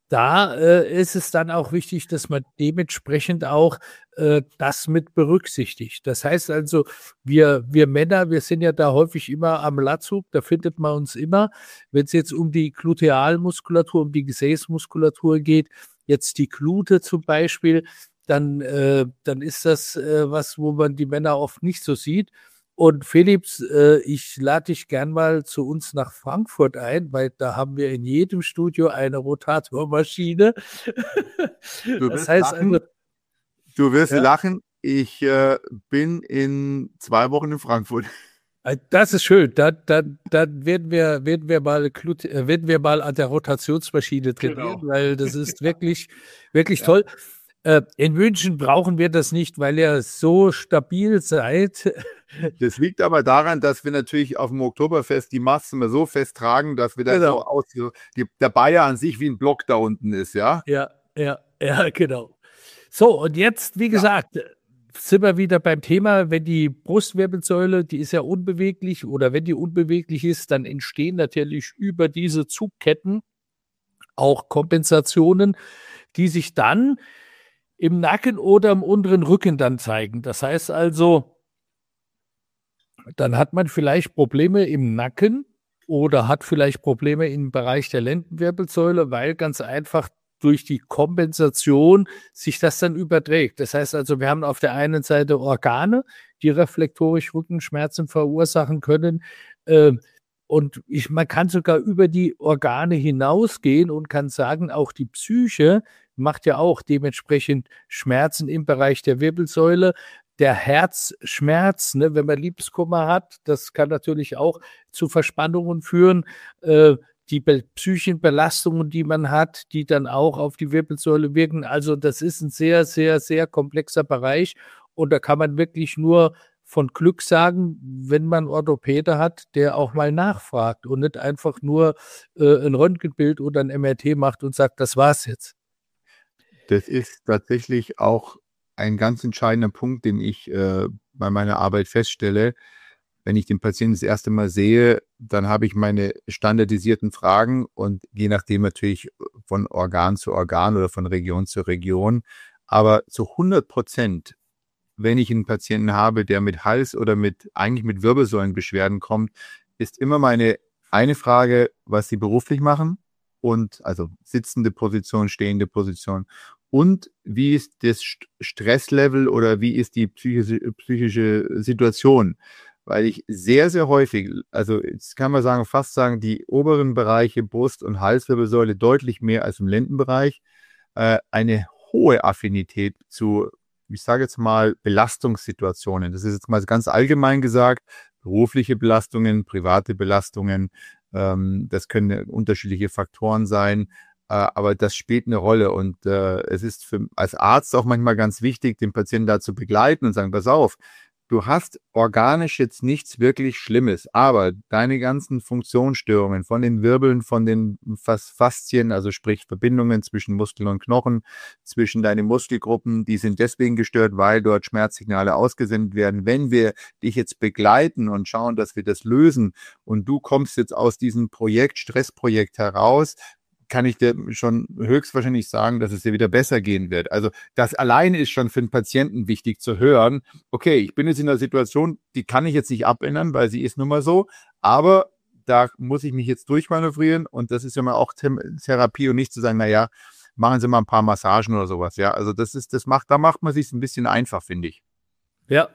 da äh, ist es dann auch wichtig, dass man dementsprechend auch äh, das mit berücksichtigt. Das heißt also, wir, wir Männer, wir sind ja da häufig immer am Latzug, da findet man uns immer. Wenn es jetzt um die Glutealmuskulatur, um die Gesäßmuskulatur geht, jetzt die Glute zum Beispiel, dann, äh, dann ist das äh, was, wo man die Männer oft nicht so sieht. Und Philipps, äh, ich lade dich gern mal zu uns nach Frankfurt ein, weil da haben wir in jedem Studio eine Rotatormaschine. Du wirst, das heißt lachen. Also, du wirst ja. lachen. Ich äh, bin in zwei Wochen in Frankfurt. Das ist schön. Dann, dann, dann werden wir, werden wir mal, werden wir mal an der Rotationsmaschine trainieren, genau. Weil das ist wirklich, wirklich ja. toll. In München brauchen wir das nicht, weil ihr so stabil seid. Das liegt aber daran, dass wir natürlich auf dem Oktoberfest die Masken mal so fest tragen, dass wir dann genau. so aus, die, der Bayer an sich wie ein Block da unten ist, ja? Ja, ja, ja, genau. So, und jetzt, wie gesagt, ja. sind wir wieder beim Thema, wenn die Brustwirbelsäule, die ist ja unbeweglich oder wenn die unbeweglich ist, dann entstehen natürlich über diese Zugketten auch Kompensationen, die sich dann im Nacken oder im unteren Rücken dann zeigen. Das heißt also, dann hat man vielleicht Probleme im Nacken oder hat vielleicht Probleme im Bereich der Lendenwirbelsäule, weil ganz einfach durch die Kompensation sich das dann überträgt. Das heißt also, wir haben auf der einen Seite Organe, die reflektorisch Rückenschmerzen verursachen können. Äh, und ich, man kann sogar über die Organe hinausgehen und kann sagen, auch die Psyche macht ja auch dementsprechend Schmerzen im Bereich der Wirbelsäule. Der Herzschmerz, ne, wenn man Liebeskummer hat, das kann natürlich auch zu Verspannungen führen. Äh, die psychischen Belastungen, die man hat, die dann auch auf die Wirbelsäule wirken. Also das ist ein sehr, sehr, sehr komplexer Bereich. Und da kann man wirklich nur von Glück sagen, wenn man einen Orthopäde hat, der auch mal nachfragt und nicht einfach nur äh, ein Röntgenbild oder ein M R T macht und sagt, das war's jetzt. Das ist tatsächlich auch ein ganz entscheidender Punkt, den ich äh, bei meiner Arbeit feststelle. Wenn ich den Patienten das erste Mal sehe, dann habe ich meine standardisierten Fragen und je nachdem natürlich von Organ zu Organ oder von Region zu Region. Aber zu hundert Prozent, wenn ich einen Patienten habe, der mit Hals oder mit eigentlich mit Wirbelsäulenbeschwerden kommt, ist immer meine eine Frage, was sie beruflich machen und also sitzende Position, stehende Position. Und wie ist das Stresslevel oder wie ist die psychische, psychische Situation? Weil ich sehr, sehr häufig, also jetzt kann man sagen, fast sagen, die oberen Bereiche Brust- und Halswirbelsäule deutlich mehr als im Lendenbereich, äh, eine hohe Affinität zu, ich sage jetzt mal, Belastungssituationen. Das ist jetzt mal ganz allgemein gesagt, berufliche Belastungen, private Belastungen, ähm, das können unterschiedliche Faktoren sein, äh, aber das spielt eine Rolle und äh, es ist für, als Arzt auch manchmal ganz wichtig, den Patienten da zu begleiten und sagen, pass auf, du hast organisch jetzt nichts wirklich Schlimmes, aber deine ganzen Funktionsstörungen von den Wirbeln, von den Faszien, also sprich Verbindungen zwischen Muskeln und Knochen, zwischen deinen Muskelgruppen, die sind deswegen gestört, weil dort Schmerzsignale ausgesendet werden. Wenn wir dich jetzt begleiten und schauen, dass wir das lösen und du kommst jetzt aus diesem Projekt, Stressprojekt heraus, kann ich dir schon höchstwahrscheinlich sagen, dass es dir wieder besser gehen wird. Also das alleine ist schon für den Patienten wichtig zu hören, okay, ich bin jetzt in einer Situation, die kann ich jetzt nicht abändern, weil sie ist nun mal so, aber da muss ich mich jetzt durchmanövrieren und das ist ja mal auch Therapie und nicht zu sagen, naja, machen Sie mal ein paar Massagen oder sowas. Ja, also das ist, das macht, da macht man sich ein bisschen einfach, finde ich. Ja.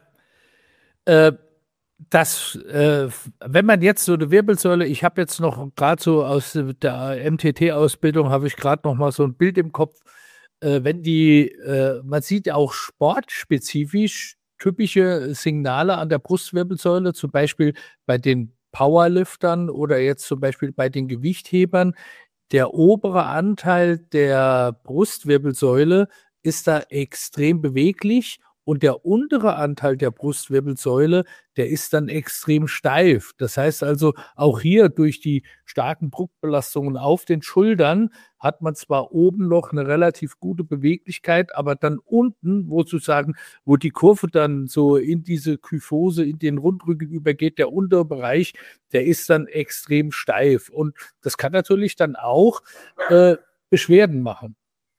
Äh, Das, äh, wenn man jetzt so eine Wirbelsäule, ich habe jetzt noch gerade so aus der M T T-Ausbildung, habe ich gerade noch mal so ein Bild im Kopf, äh, wenn die, äh, man sieht auch sportspezifisch typische Signale an der Brustwirbelsäule, zum Beispiel bei den Powerliftern oder jetzt zum Beispiel bei den Gewichthebern. Der obere Anteil der Brustwirbelsäule ist da extrem beweglich. Und der untere Anteil der Brustwirbelsäule, der ist dann extrem steif. Das heißt also, auch hier durch die starken Druckbelastungen auf den Schultern hat man zwar oben noch eine relativ gute Beweglichkeit, aber dann unten, wo sozusagen, wo die Kurve dann so in diese Kyphose, in den Rundrücken übergeht, der untere Bereich, der ist dann extrem steif. Und das kann natürlich dann auch äh, Beschwerden machen.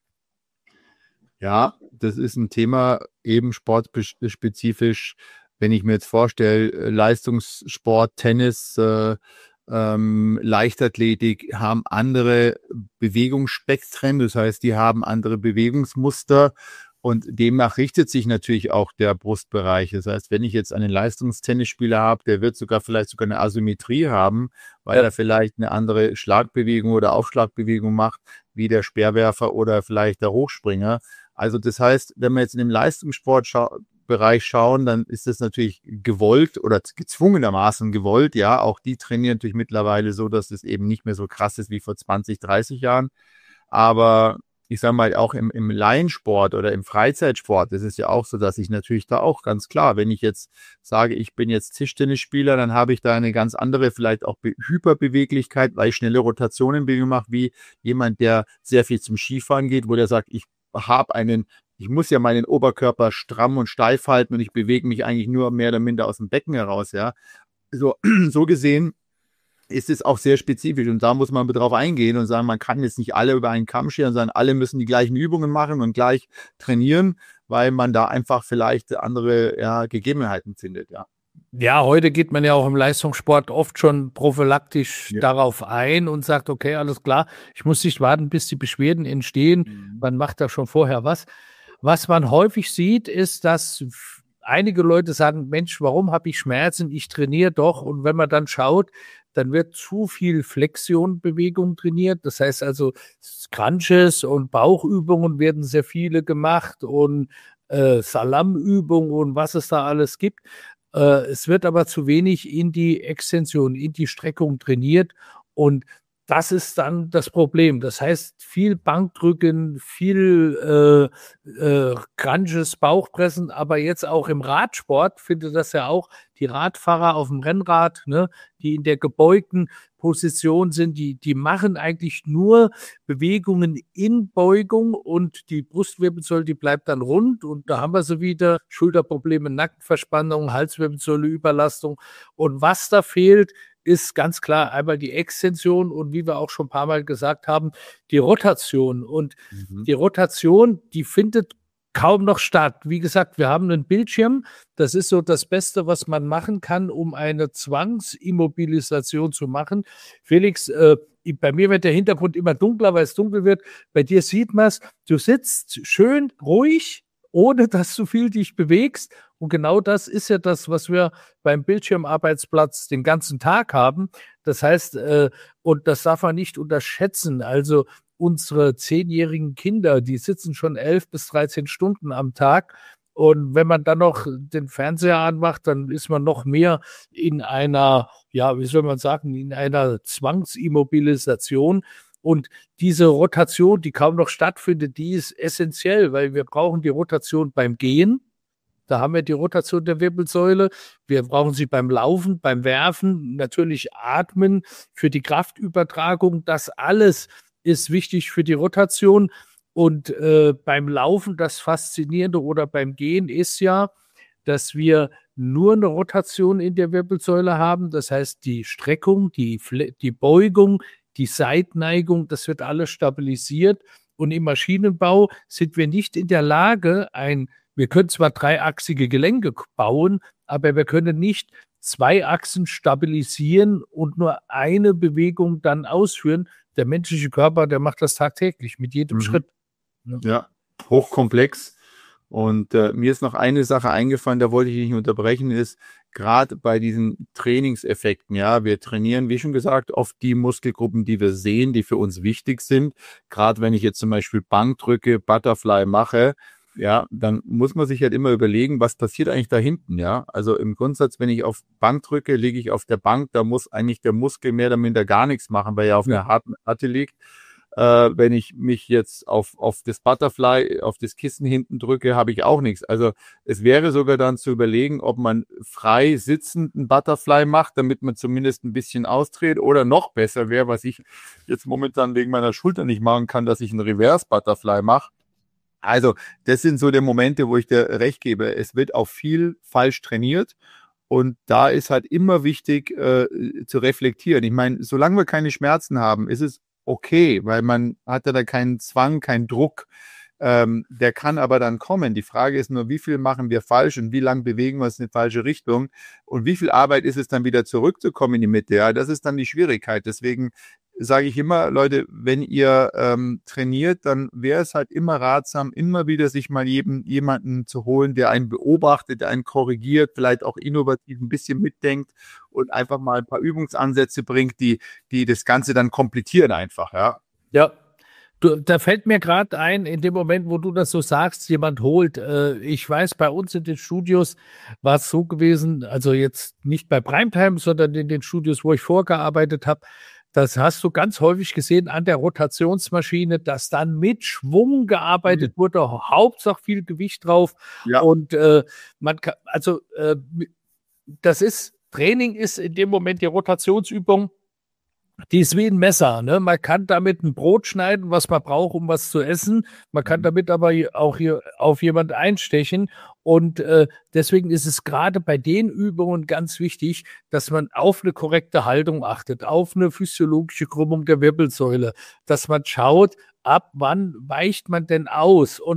Ja, das ist ein Thema, eben sportspezifisch. Wenn ich mir jetzt vorstelle, Leistungssport, Tennis, äh, ähm, Leichtathletik haben andere Bewegungsspektren, das heißt, die haben andere Bewegungsmuster und demnach richtet sich natürlich auch der Brustbereich. Das heißt, wenn ich jetzt einen Leistungstennisspieler habe, der wird sogar vielleicht sogar eine Asymmetrie haben, weil ja. er vielleicht eine andere Schlagbewegung oder Aufschlagbewegung macht, wie der Speerwerfer oder vielleicht der Hochspringer. Also das heißt, wenn wir jetzt in dem Leistungssportbereich schauen, dann ist das natürlich gewollt oder gezwungenermaßen gewollt. Ja, auch die trainieren natürlich mittlerweile so, dass es eben nicht mehr so krass ist wie vor zwanzig, dreißig Jahren. Aber ich sage mal, auch im, im Laiensport oder im Freizeitsport ist es ja auch so, dass ich natürlich da auch ganz klar, wenn ich jetzt sage, ich bin jetzt Tischtennisspieler, dann habe ich da eine ganz andere, vielleicht auch Hyperbeweglichkeit, weil ich schnelle Rotationen mache, wie jemand, der sehr viel zum Skifahren geht, wo der sagt, ich habe einen, ich muss ja meinen Oberkörper stramm und steif halten und ich bewege mich eigentlich nur mehr oder minder aus dem Becken heraus, ja. So, so gesehen ist es auch sehr spezifisch und da muss man drauf eingehen und sagen, man kann jetzt nicht alle über einen Kamm scheren, sondern alle müssen die gleichen Übungen machen und gleich trainieren, weil man da einfach vielleicht andere ja, Gegebenheiten findet, ja. Ja, heute geht man ja auch im Leistungssport oft schon prophylaktisch Ja. darauf ein und sagt, okay, alles klar, ich muss nicht warten, bis die Beschwerden entstehen. Mhm. Man macht da schon vorher was. Was man häufig sieht, ist, dass f- einige Leute sagen, Mensch, warum habe ich Schmerzen? Ich trainiere doch. Und wenn man dann schaut, dann wird zu viel Flexionbewegung trainiert. Das heißt also, Crunches und Bauchübungen werden sehr viele gemacht und äh, Salamübungen und was es da alles gibt. Äh, es wird aber zu wenig in die Extension, in die Streckung trainiert und das ist dann das Problem. Das heißt, viel Bankdrücken, viel äh, äh, Crunches, Bauchpressen, aber jetzt auch im Radsport findet das ja auch die Radfahrer auf dem Rennrad, ne, die in der gebeugten Position sind, die, die machen eigentlich nur Bewegungen in Beugung und die Brustwirbelsäule, die bleibt dann rund und da haben wir sie wieder, Schulterprobleme, Nackenverspannung, Halswirbelsäule, Überlastung und was da fehlt, ist ganz klar einmal die Extension und wie wir auch schon ein paar Mal gesagt haben, die Rotation. Und Mhm. die Rotation, die findet kaum noch statt. Wie gesagt, wir haben einen Bildschirm. Das ist so das Beste, was man machen kann, um eine Zwangsimmobilisation zu machen. Felix, äh, bei mir wird der Hintergrund immer dunkler, weil es dunkel wird. Bei dir sieht man es. Du sitzt schön ruhig, ohne dass du viel dich bewegst. Und genau das ist ja das, was wir beim Bildschirmarbeitsplatz den ganzen Tag haben. Das heißt, äh, und das darf man nicht unterschätzen. Also unsere zehnjährigen Kinder, die sitzen schon elf bis dreizehn Stunden am Tag. Und wenn man dann noch den Fernseher anmacht, dann ist man noch mehr in einer, ja, wie soll man sagen, in einer Zwangsimmobilisation. Und diese Rotation, die kaum noch stattfindet, die ist essentiell, weil wir brauchen die Rotation beim Gehen. Da haben wir die Rotation der Wirbelsäule. Wir brauchen sie beim Laufen, beim Werfen, natürlich Atmen für die Kraftübertragung. Das alles ist wichtig für die Rotation. Und äh, beim Laufen, das Faszinierende oder beim Gehen ist ja, dass wir nur eine Rotation in der Wirbelsäule haben. Das heißt, die Streckung, die, Fle- die Beugung, die Seitneigung, das wird alles stabilisiert. Und im Maschinenbau sind wir nicht in der Lage, ein wir können zwar dreiachsige Gelenke bauen, aber wir können nicht zwei Achsen stabilisieren und nur eine Bewegung dann ausführen. Der menschliche Körper, der macht das tagtäglich mit jedem Mhm. Schritt. Ne? Ja, hochkomplex. Und äh, mir ist noch eine Sache eingefallen, da wollte ich nicht unterbrechen, ist gerade bei diesen Trainingseffekten, ja, wir trainieren, wie schon gesagt, oft die Muskelgruppen, die wir sehen, die für uns wichtig sind. Gerade wenn ich jetzt zum Beispiel Bankdrücke, Butterfly mache, ja, dann muss man sich halt immer überlegen, was passiert eigentlich da hinten, ja. Also im Grundsatz, wenn ich auf Bank drücke, liege ich auf der Bank, da muss eigentlich der Muskel mehr oder minder gar nichts machen, weil er auf Ja. einer harten Matte liegt. Äh, wenn ich mich jetzt auf, auf das Butterfly, auf das Kissen hinten drücke, habe ich auch nichts. Also es wäre sogar dann zu überlegen, ob man frei sitzend einen Butterfly macht, damit man zumindest ein bisschen austritt, oder noch besser wäre, was ich jetzt momentan wegen meiner Schulter nicht machen kann, dass ich einen Reverse Butterfly mache. Also das sind so die Momente, wo ich dir recht gebe. Es wird auch viel falsch trainiert. Und da ist halt immer wichtig äh, zu reflektieren. Ich meine, solange wir keine Schmerzen haben, ist es okay, weil man hat ja da keinen Zwang, keinen Druck. Ähm, der kann aber dann kommen. Die Frage ist nur, wie viel machen wir falsch und wie lange bewegen wir uns in die falsche Richtung und wie viel Arbeit ist es dann wieder zurückzukommen in die Mitte. Ja, das ist dann die Schwierigkeit. Deswegen sage ich immer, Leute, wenn ihr ähm, trainiert, dann wäre es halt immer ratsam, immer wieder sich mal jedem, jemanden zu holen, der einen beobachtet, der einen korrigiert, vielleicht auch innovativ ein bisschen mitdenkt und einfach mal ein paar Übungsansätze bringt, die, die das Ganze dann komplettieren einfach, ja. Ja. Du, da fällt mir gerade ein, in dem Moment, wo du das so sagst, jemand holt. Äh, ich weiß, bei uns in den Studios war es so gewesen, also jetzt nicht bei Primetime, sondern in den Studios, wo ich vorgearbeitet habe, das hast du ganz häufig gesehen an der Rotationsmaschine, dass dann mit Schwung gearbeitet mhm. wurde, Hauptsache viel Gewicht drauf. Ja. Und äh, man kann, also äh, das ist, Training ist in dem Moment die Rotationsübung. Die ist wie ein Messer, ne? Man kann damit ein Brot schneiden, was man braucht, um was zu essen. Man kann damit aber auch hier auf jemand einstechen. Und äh, deswegen ist es gerade bei den Übungen ganz wichtig, dass man auf eine korrekte Haltung achtet, auf eine physiologische Krümmung der Wirbelsäule, dass man schaut, ab wann weicht man denn aus? Und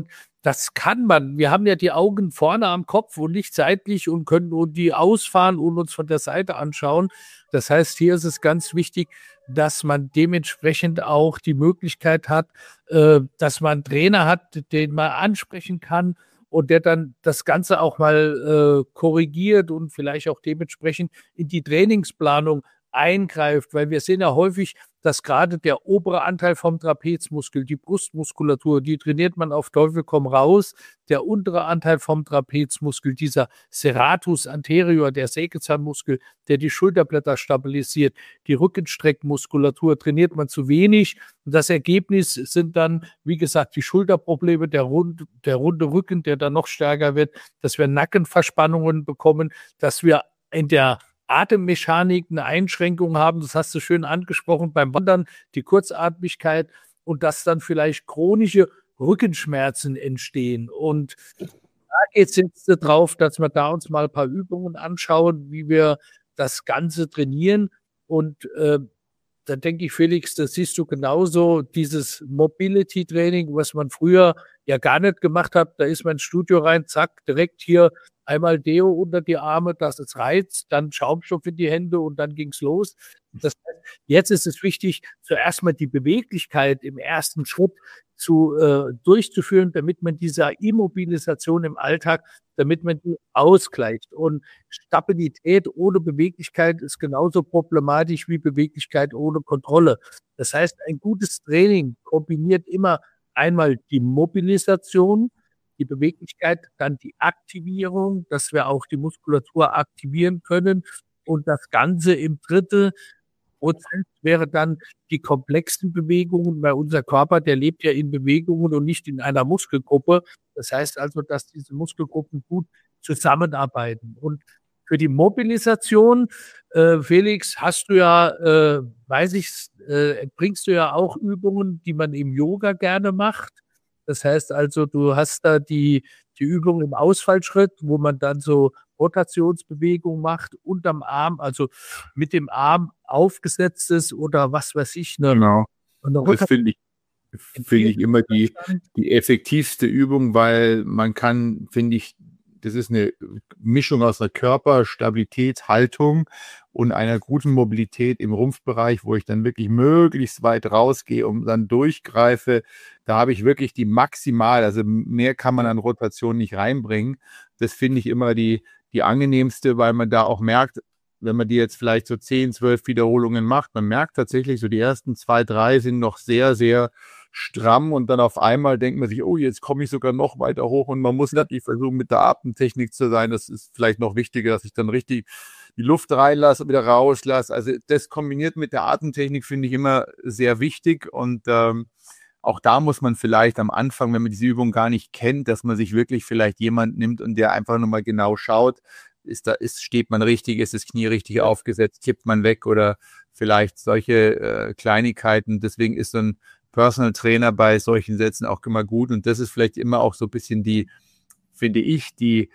das kann man. Wir haben ja die Augen vorne am Kopf und nicht seitlich und können nur die ausfahren und uns von der Seite anschauen. Das heißt, hier ist es ganz wichtig, dass man dementsprechend auch die Möglichkeit hat, äh, dass man einen Trainer hat, den man ansprechen kann und der dann das Ganze auch mal äh, korrigiert und vielleicht auch dementsprechend in die Trainingsplanung eingreift, weil wir sehen ja häufig, dass gerade der obere Anteil vom Trapezmuskel, die Brustmuskulatur, die trainiert man auf Teufel komm raus. Der untere Anteil vom Trapezmuskel, dieser Serratus anterior, der Sägezahnmuskel, der die Schulterblätter stabilisiert, die Rückenstreckmuskulatur trainiert man zu wenig. Und das Ergebnis sind dann, wie gesagt, die Schulterprobleme, der, rund, der runde Rücken, der dann noch stärker wird, dass wir Nackenverspannungen bekommen, dass wir in der Atemmechanik eine Einschränkung haben, das hast du schön angesprochen beim Wandern, die Kurzatmigkeit und dass dann vielleicht chronische Rückenschmerzen entstehen. Und da geht es jetzt drauf, dass wir da uns mal ein paar Übungen anschauen, wie wir das Ganze trainieren. Und äh, da denke ich, Felix, das siehst du genauso, dieses Mobility-Training, was man früher ja gar nicht gemacht hat. Da ist man ins Studio rein, zack, direkt hier einmal Deo unter die Arme, dass es reizt, dann Schaumstoff in die Hände und dann ging's los. Das heißt, jetzt ist es wichtig, zuerst mal die Beweglichkeit im ersten Schritt zu äh, durchzuführen, damit man dieser Immobilisation im Alltag, damit man die ausgleicht. Und Stabilität ohne Beweglichkeit ist genauso problematisch wie Beweglichkeit ohne Kontrolle. Das heißt, ein gutes Training kombiniert immer einmal die Mobilisation, die Beweglichkeit, dann die Aktivierung, dass wir auch die Muskulatur aktivieren können. Und das Ganze im Drittel Prozent wäre dann die komplexen Bewegungen, weil unser Körper, der lebt ja in Bewegungen und nicht in einer Muskelgruppe. Das heißt also, dass diese Muskelgruppen gut zusammenarbeiten. Und für die Mobilisation, äh, Felix, hast du ja, äh, weiß ich, äh, bringst du ja auch Übungen, die man im Yoga gerne macht. Das heißt also, du hast da die, die Übung im Ausfallschritt, wo man dann so Rotationsbewegung macht unterm Arm, also mit dem Arm aufgesetztes oder was weiß ich. Ne? Genau. Das finde ich, finde ich immer die, die effektivste Übung, weil man kann, finde ich, das ist eine Mischung aus einer Körperstabilitätshaltung und einer guten Mobilität im Rumpfbereich, wo ich dann wirklich möglichst weit rausgehe und dann durchgreife. Da habe ich wirklich die maximal, also mehr kann man an Rotation nicht reinbringen. Das finde ich immer die, die angenehmste, weil man da auch merkt, wenn man die jetzt vielleicht so zehn, zwölf Wiederholungen macht, man merkt tatsächlich so die ersten zwei, drei sind noch sehr, sehr stramm und dann auf einmal denkt man sich, oh, jetzt komme ich sogar noch weiter hoch und man muss natürlich versuchen, mit der Atemtechnik zu sein. Das ist vielleicht noch wichtiger, dass ich dann richtig die Luft reinlasse und wieder rauslasse. Also das kombiniert mit der Atemtechnik finde ich immer sehr wichtig und ähm, auch da muss man vielleicht am Anfang, wenn man diese Übung gar nicht kennt, dass man sich wirklich vielleicht jemand nimmt und der einfach nochmal genau schaut, ist da, ist, steht man richtig, ist das Knie richtig aufgesetzt, kippt man weg oder vielleicht solche äh, Kleinigkeiten. Deswegen ist so ein Personal Trainer bei solchen Sätzen auch immer gut. Und das ist vielleicht immer auch so ein bisschen die, finde ich, die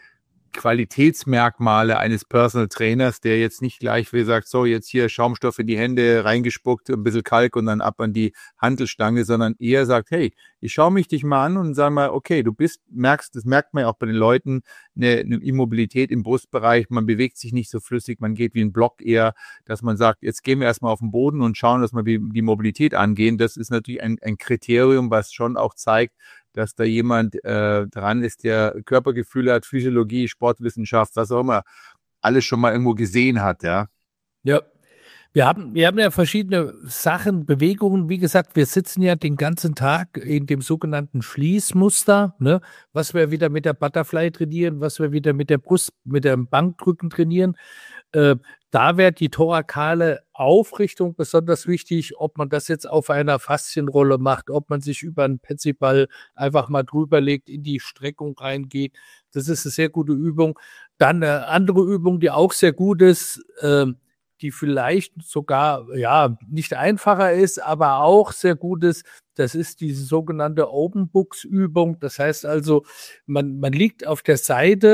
Qualitätsmerkmale eines Personal Trainers, der jetzt nicht gleich wie sagt, so jetzt hier Schaumstoff in die Hände reingespuckt, ein bisschen Kalk und dann ab an die Hantelstange, sondern eher sagt, hey, ich schaue mich dich mal an und sag mal, okay, du bist, merkst, das merkt man ja auch bei den Leuten, eine, eine Immobilität im Brustbereich, man bewegt sich nicht so flüssig, man geht wie ein Block eher, dass man sagt, jetzt gehen wir erstmal auf den Boden und schauen, dass wir die, die Mobilität angehen. Das ist natürlich ein, ein Kriterium, was schon auch zeigt, dass da jemand äh, dran ist, der Körpergefühle hat, Physiologie, Sportwissenschaft, was auch immer, alles schon mal irgendwo gesehen hat, ja. Ja, wir haben, wir haben ja verschiedene Sachen, Bewegungen. Wie gesagt, wir sitzen ja den ganzen Tag in dem sogenannten Schließmuster, ne? Was wir wieder mit der Butterfly trainieren, was wir wieder mit der Brust, mit dem Bankdrücken trainieren. Äh, da wäre die thorakale Aufrichtung besonders wichtig, ob man das jetzt auf einer Faszienrolle macht, ob man sich über einen Petsyball einfach mal drüber legt, in die Streckung reingeht. Das ist eine sehr gute Übung. Dann eine andere Übung, die auch sehr gut ist, äh, die vielleicht sogar, ja, nicht einfacher ist, aber auch sehr gut ist, das ist diese sogenannte Open Books Übung. Das heißt also, man, man liegt auf der Seite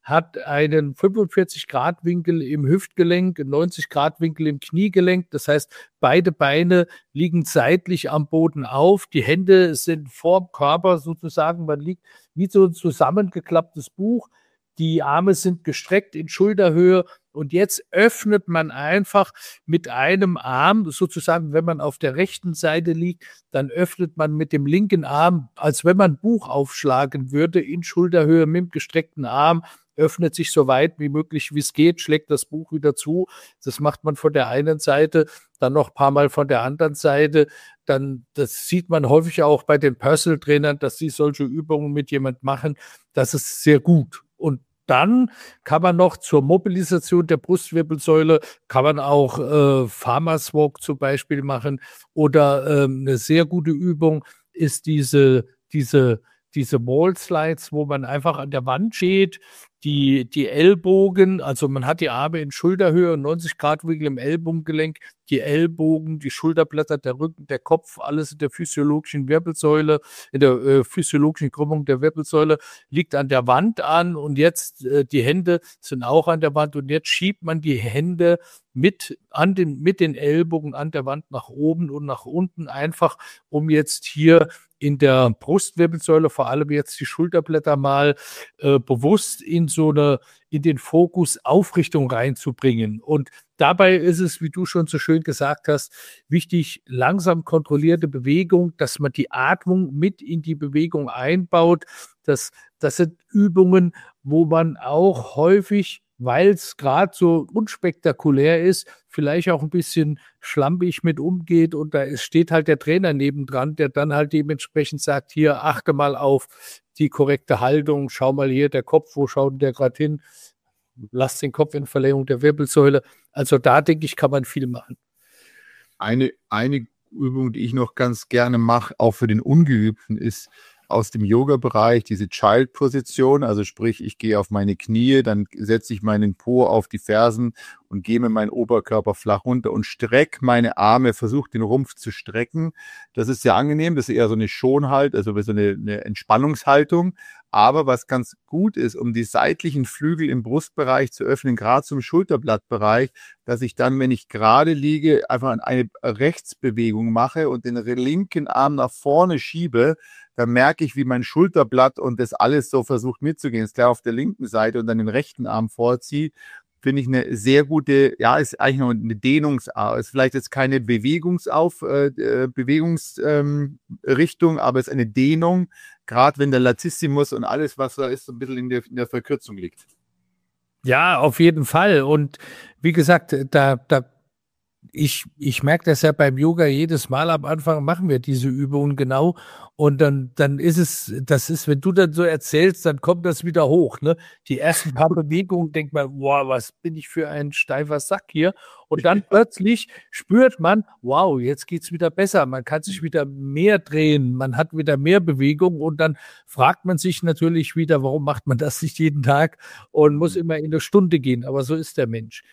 hat einen fünfundvierzig Grad Winkel im Hüftgelenk, neunzig Grad Winkel im Kniegelenk. Das heißt, beide Beine liegen seitlich am Boden auf. Die Hände sind vorm Körper sozusagen. Man liegt wie so ein zusammengeklapptes Buch. Die Arme sind gestreckt in Schulterhöhe. Und jetzt öffnet man einfach mit einem Arm, sozusagen, wenn man auf der rechten Seite liegt, dann öffnet man mit dem linken Arm, als wenn man ein Buch aufschlagen würde, in Schulterhöhe mit dem gestreckten Arm, öffnet sich so weit wie möglich, wie es geht, schlägt das Buch wieder zu. Das macht man von der einen Seite, dann noch ein paar Mal von der anderen Seite. Dann, das sieht man häufig auch bei den Personal Trainern, dass sie solche Übungen mit jemand machen. Das ist sehr gut. Und dann kann man noch zur Mobilisation der Brustwirbelsäule, kann man auch äh, Farmers Walk zum Beispiel machen. Oder ähm, eine sehr gute Übung ist diese, diese, diese Wall Slides, wo man einfach an der Wand steht, die, die Ellbogen, also man hat die Arme in Schulterhöhe, neunzig Grad Winkel im Ellbogengelenk, die Ellbogen, die Schulterblätter, der Rücken, der Kopf, alles in der physiologischen Wirbelsäule, in der äh, physiologischen Krümmung der Wirbelsäule, liegt an der Wand an und jetzt äh, die Hände sind auch an der Wand und jetzt schiebt man die Hände mit an den, mit den Ellbogen an der Wand nach oben und nach unten, einfach um jetzt hier in der Brustwirbelsäule, vor allem jetzt die Schulterblätter mal äh, bewusst in so eine, in den Fokus Aufrichtung reinzubringen. Und dabei ist es, wie du schon so schön gesagt hast, wichtig, langsam kontrollierte Bewegung, dass man die Atmung mit in die Bewegung einbaut. Das, das sind Übungen, wo man auch häufig, weil es gerade so unspektakulär ist, vielleicht auch ein bisschen schlampig mit umgeht und da ist, steht halt der Trainer nebendran, der dann halt dementsprechend sagt, hier, achte mal auf die korrekte Haltung, schau mal hier, der Kopf, wo schaut der gerade hin, lass den Kopf in Verlängerung der Wirbelsäule. Also da, denke ich, kann man viel machen. Eine, eine Übung, die ich noch ganz gerne mache, auch für den Ungeübten, ist aus dem Yoga-Bereich diese Child-Position, also sprich, ich gehe auf meine Knie, dann setze ich meinen Po auf die Fersen und gehe mit meinem Oberkörper flach runter und strecke meine Arme, versuche den Rumpf zu strecken. Das ist sehr angenehm, das ist eher so eine Schonhalt, also so eine, eine Entspannungshaltung. Aber was ganz gut ist, um die seitlichen Flügel im Brustbereich zu öffnen, gerade zum Schulterblattbereich, dass ich dann, wenn ich gerade liege, einfach eine Rechtsbewegung mache und den linken Arm nach vorne schiebe, dann merke ich, wie mein Schulterblatt und das alles so versucht mitzugehen. Ist klar auf der linken Seite und dann den rechten Arm vorziehe, finde ich eine sehr gute, ja, ist eigentlich noch eine Dehnungsart. Ist vielleicht jetzt keine Bewegungsauf, äh, Bewegungsrichtung, ähm, aber es ist eine Dehnung, gerade wenn der Latissimus und alles, was da ist, so ein bisschen in der, in der Verkürzung liegt. Ja, auf jeden Fall. Und wie gesagt, da, da Ich, ich merke das ja beim Yoga jedes Mal am Anfang machen wir diese Übungen genau und dann, dann ist es, das ist, wenn du dann so erzählst, dann kommt das wieder hoch, ne? Die ersten paar Bewegungen denkt man, wow, was bin ich für ein steifer Sack hier? Und dann plötzlich spürt man, wow, jetzt geht's wieder besser, man kann sich wieder mehr drehen, man hat wieder mehr Bewegung und dann fragt man sich natürlich wieder, warum macht man das nicht jeden Tag und muss immer in eine Stunde gehen, aber so ist der Mensch.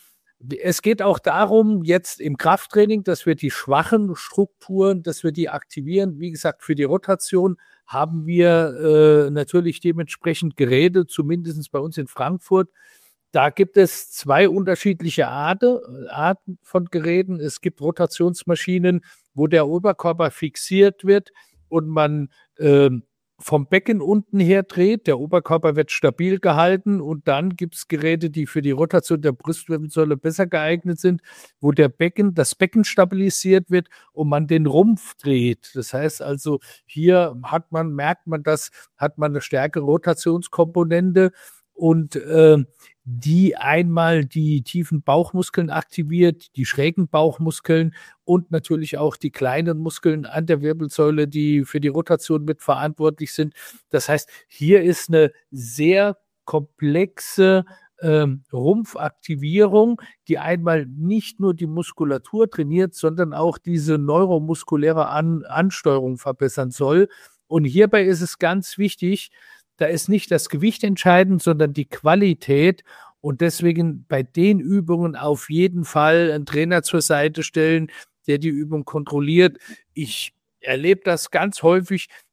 Es geht auch darum, jetzt im Krafttraining, dass wir die schwachen Strukturen, dass wir die aktivieren. Wie gesagt, für die Rotation haben wir äh, natürlich dementsprechend Geräte, zumindest bei uns in Frankfurt. Da gibt es zwei unterschiedliche Arten, Arten von Geräten. Es gibt Rotationsmaschinen, wo der Oberkörper fixiert wird und man äh, vom Becken unten her dreht, der Oberkörper wird stabil gehalten und dann gibt es Geräte, die für die Rotation der Brustwirbelsäule besser geeignet sind, wo der Becken, das Becken stabilisiert wird und man den Rumpf dreht. Das heißt also, hier hat man, merkt man das, hat man eine stärkere Rotationskomponente und äh, die einmal die tiefen Bauchmuskeln aktiviert, die schrägen Bauchmuskeln und natürlich auch die kleinen Muskeln an der Wirbelsäule, die für die Rotation mit verantwortlich sind. Das heißt, hier ist eine sehr komplexe ähm, Rumpfaktivierung, die einmal nicht nur die Muskulatur trainiert, sondern auch diese neuromuskuläre An- Ansteuerung verbessern soll. Und hierbei ist es ganz wichtig, da ist nicht das Gewicht entscheidend, sondern die Qualität. Und deswegen bei den Übungen auf jeden Fall einen Trainer zur Seite stellen, der die Übung kontrolliert. Ich erlebe das ganz häufig,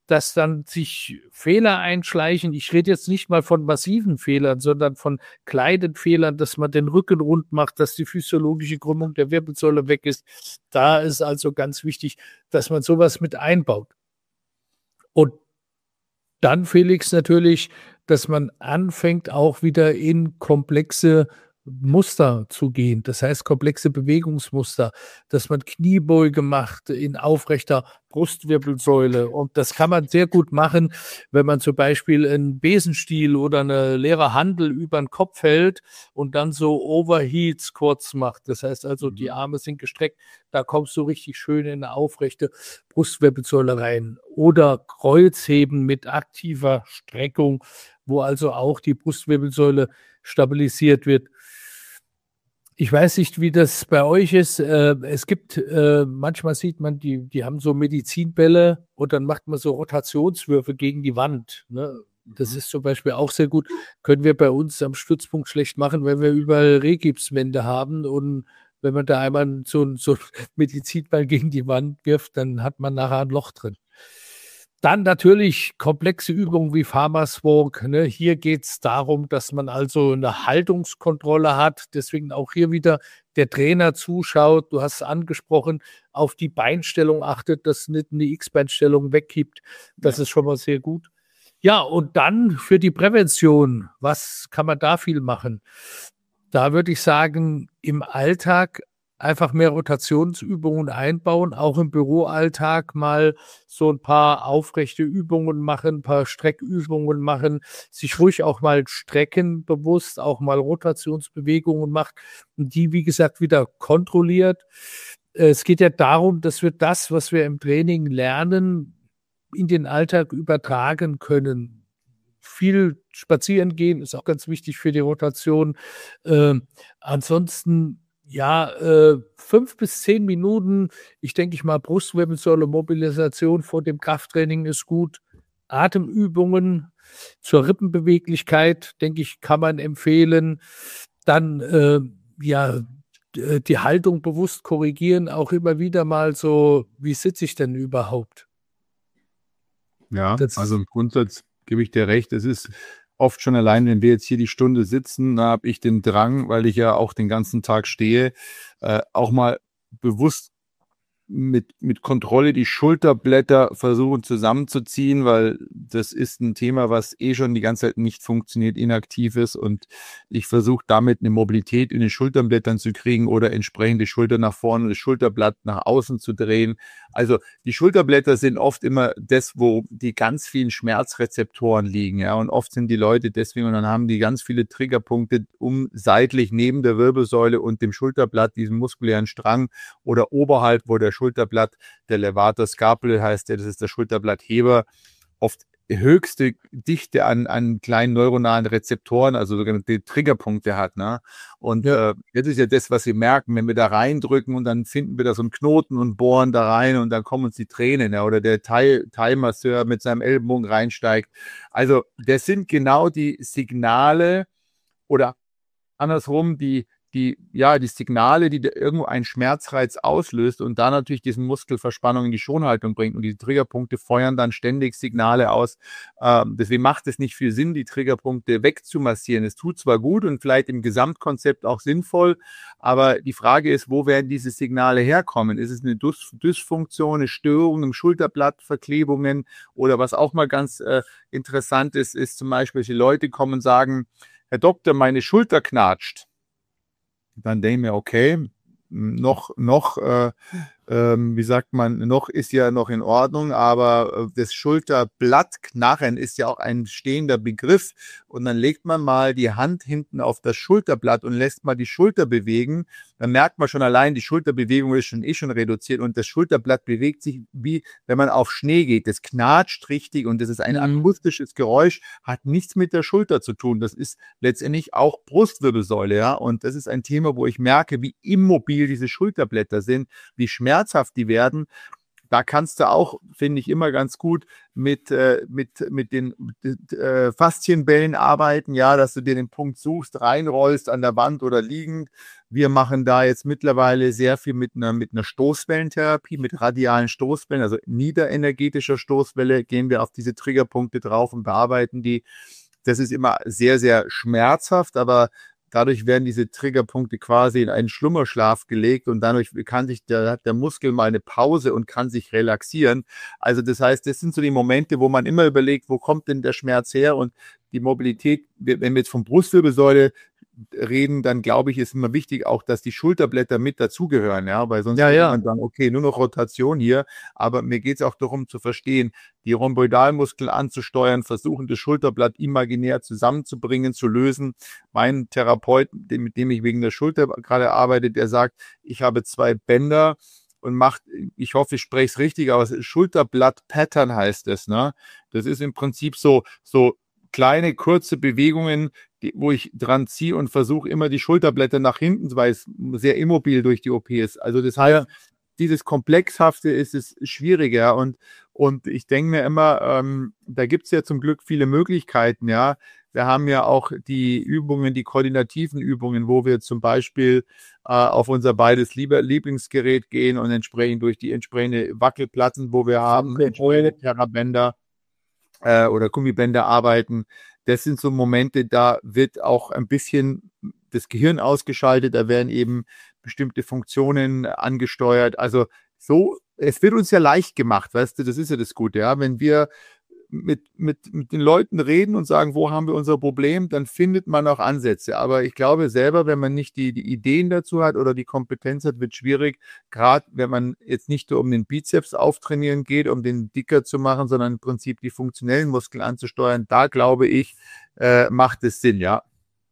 dass dann sich Fehler einschleichen. Ich rede jetzt nicht mal von massiven Fehlern, sondern von kleinen Fehlern, dass man den Rücken rund macht, dass die physiologische Krümmung der Wirbelsäule weg ist. Da ist also ganz wichtig, dass man sowas mit einbaut. Und dann, Felix, natürlich, dass man anfängt, auch wieder in komplexe Muster zu gehen. Das heißt, komplexe Bewegungsmuster, dass man Kniebeuge macht in aufrechter Brustwirbelsäule. Und das kann man sehr gut machen, wenn man zum Beispiel einen Besenstiel oder eine leere Handel über den Kopf hält und dann so Overheat Squats macht. Das heißt also, die Arme sind gestreckt, da kommst du richtig schön in eine aufrechte Brustwirbelsäule rein. Oder Kreuzheben mit aktiver Streckung, wo also auch die Brustwirbelsäule stabilisiert wird. Ich weiß nicht, wie das bei euch ist. Äh, es gibt, äh, manchmal sieht man, die, die haben so Medizinbälle und dann macht man so Rotationswürfe gegen die Wand. Ne? Das ist zum Beispiel auch sehr gut. Können wir bei uns am Stützpunkt schlecht machen, wenn wir überall Rehgipswände haben und wenn man da einmal so, so einen Medizinball gegen die Wand wirft, dann hat man nachher ein Loch drin. Dann natürlich komplexe Übungen wie Farmers Walk. Ne? Hier geht es darum, dass man also eine Haltungskontrolle hat. Deswegen auch hier wieder der Trainer zuschaut. Du hast es angesprochen, auf die Beinstellung achtet, dass nicht eine X-Beinstellung wegkippt. Das ja. ist schon mal sehr gut. Ja, und dann für die Prävention. Was kann man da viel machen? Da würde ich sagen, im Alltag einfach mehr Rotationsübungen einbauen, auch im Büroalltag mal so ein paar aufrechte Übungen machen, ein paar Streckübungen machen, sich ruhig auch mal strecken bewusst, auch mal Rotationsbewegungen macht und die, wie gesagt, wieder kontrolliert. Es geht ja darum, dass wir das, was wir im Training lernen, in den Alltag übertragen können. Viel spazieren gehen ist auch ganz wichtig für die Rotation. Äh, ansonsten Ja, äh, fünf bis zehn Minuten, ich denke ich mal, Brustwirbelsäule, Mobilisation vor dem Krafttraining ist gut. Atemübungen zur Rippenbeweglichkeit, denke ich, kann man empfehlen. Dann, äh, ja, die Haltung bewusst korrigieren, auch immer wieder mal so, wie sitze ich denn überhaupt? Ja, das also im Grundsatz gebe ich dir recht, es ist oft schon allein, wenn wir jetzt hier die Stunde sitzen, da habe ich den Drang, weil ich ja auch den ganzen Tag stehe, äh, auch mal bewusst mit, mit Kontrolle die Schulterblätter versuchen zusammenzuziehen, weil das ist ein Thema, was eh schon die ganze Zeit nicht funktioniert, inaktiv ist und ich versuche damit eine Mobilität in den Schulterblättern zu kriegen oder entsprechend die Schulter nach vorne, das Schulterblatt nach außen zu drehen. Also die Schulterblätter sind oft immer das, wo die ganz vielen Schmerzrezeptoren liegen, ja, und oft sind die Leute deswegen und dann haben die ganz viele Triggerpunkte um seitlich neben der Wirbelsäule und dem Schulterblatt, diesem muskulären Strang oder oberhalb, wo der Schulterblatt, der Levator Scapulae heißt der, das ist der Schulterblattheber, oft höchste Dichte an, an kleinen neuronalen Rezeptoren, also sogenannte Triggerpunkte hat. Ne? Und ja. äh, das ist ja das, was wir merken, wenn wir da reindrücken und dann finden wir da so einen Knoten und bohren da rein und dann kommen uns die Tränen. Ja? Oder der Thai-Masseur mit seinem Ellenbogen reinsteigt. Also das sind genau die Signale oder andersrum die die, ja, die Signale, die irgendwo einen Schmerzreiz auslöst und da natürlich diesen Muskelverspannung in die Schonhaltung bringt. Und die Triggerpunkte feuern dann ständig Signale aus. Ähm, deswegen macht es nicht viel Sinn, die Triggerpunkte wegzumassieren. Es tut zwar gut und vielleicht im Gesamtkonzept auch sinnvoll, aber die Frage ist, wo werden diese Signale herkommen? Ist es eine Dys- Dysfunktion, eine Störung im Schulterblatt, Verklebungen oder was auch mal ganz äh, interessant ist, ist zum Beispiel, die Leute kommen und sagen, Herr Doktor, meine Schulter knatscht. Dann denke ich mir, okay, noch, noch, äh, ähm, wie sagt man, noch ist ja noch in Ordnung, aber äh, das Schulterblattknarren ist ja auch ein stehender Begriff und dann legt man mal die Hand hinten auf das Schulterblatt und lässt mal die Schulter bewegen, dann merkt man schon allein, die Schulterbewegung ist schon eh schon reduziert und das Schulterblatt bewegt sich wie, wenn man auf Schnee geht, das knatscht richtig und das ist ein akustisches Geräusch, hat nichts mit der Schulter zu tun, das ist letztendlich auch Brustwirbelsäule, ja, und das ist ein Thema, wo ich merke, wie immobil diese Schulterblätter sind, wie schmerzhaft die werden. da kannst du auch, finde ich, immer ganz gut mit, äh, mit, mit den mit, äh, Faszienbällen arbeiten, ja, dass du dir den Punkt suchst, reinrollst an der Wand oder liegend. Wir machen da jetzt mittlerweile sehr viel mit einer, mit einer Stoßwellentherapie, mit radialen Stoßwellen, also niederenergetischer Stoßwelle, gehen wir auf diese Triggerpunkte drauf und bearbeiten die. Das ist immer sehr, sehr schmerzhaft, aber dadurch werden diese Triggerpunkte quasi in einen Schlummerschlaf gelegt und dadurch kann sich der, hat der Muskel mal eine Pause und kann sich relaxieren. Also das heißt, das sind so die Momente, wo man immer überlegt, wo kommt denn der Schmerz her? Und die Mobilität, wenn wir jetzt von Brustwirbelsäule reden, dann glaube ich, ist immer wichtig auch, dass die Schulterblätter mit dazugehören, ja, weil sonst Ja, würde ja. man sagen, okay, nur noch Rotation hier, aber mir geht es auch darum zu verstehen, die Rhomboidalmuskeln anzusteuern, versuchen, das Schulterblatt imaginär zusammenzubringen, zu lösen. Mein Therapeut, mit dem ich wegen der Schulter gerade arbeite, der sagt, ich habe zwei Bänder und macht, ich hoffe, ich spreche es richtig aus, Schulterblatt-Pattern heißt es, ne? Das ist im Prinzip so, so kleine, kurze Bewegungen, die, wo ich dran ziehe und versuche immer die Schulterblätter nach hinten, weil es sehr immobil durch die O P ist. Also das heißt, ja, dieses Komplexhafte ist es schwieriger und, und ich denke mir immer, ähm, da gibt es ja zum Glück viele Möglichkeiten, ja. Wir haben ja auch die Übungen, die koordinativen Übungen, wo wir zum Beispiel äh, auf unser beides Lieblingsgerät gehen und entsprechend durch die entsprechende Wackelplatten, wo wir haben, Terrabänder äh, oder Gummibänder arbeiten. Das sind so Momente, da wird auch ein bisschen das Gehirn ausgeschaltet, da werden eben bestimmte Funktionen angesteuert. Also so, es wird uns ja leicht gemacht, weißt du, das ist ja das Gute, ja. Wenn wir mit, mit, mit den Leuten reden und sagen, wo haben wir unser Problem, dann findet man auch Ansätze. Aber ich glaube selber, wenn man nicht die, die Ideen dazu hat oder die Kompetenz hat, wird schwierig. Gerade wenn man jetzt nicht nur um den Bizeps auftrainieren geht, um den dicker zu machen, sondern im Prinzip die funktionellen Muskeln anzusteuern, da glaube ich, äh, macht es Sinn, ja.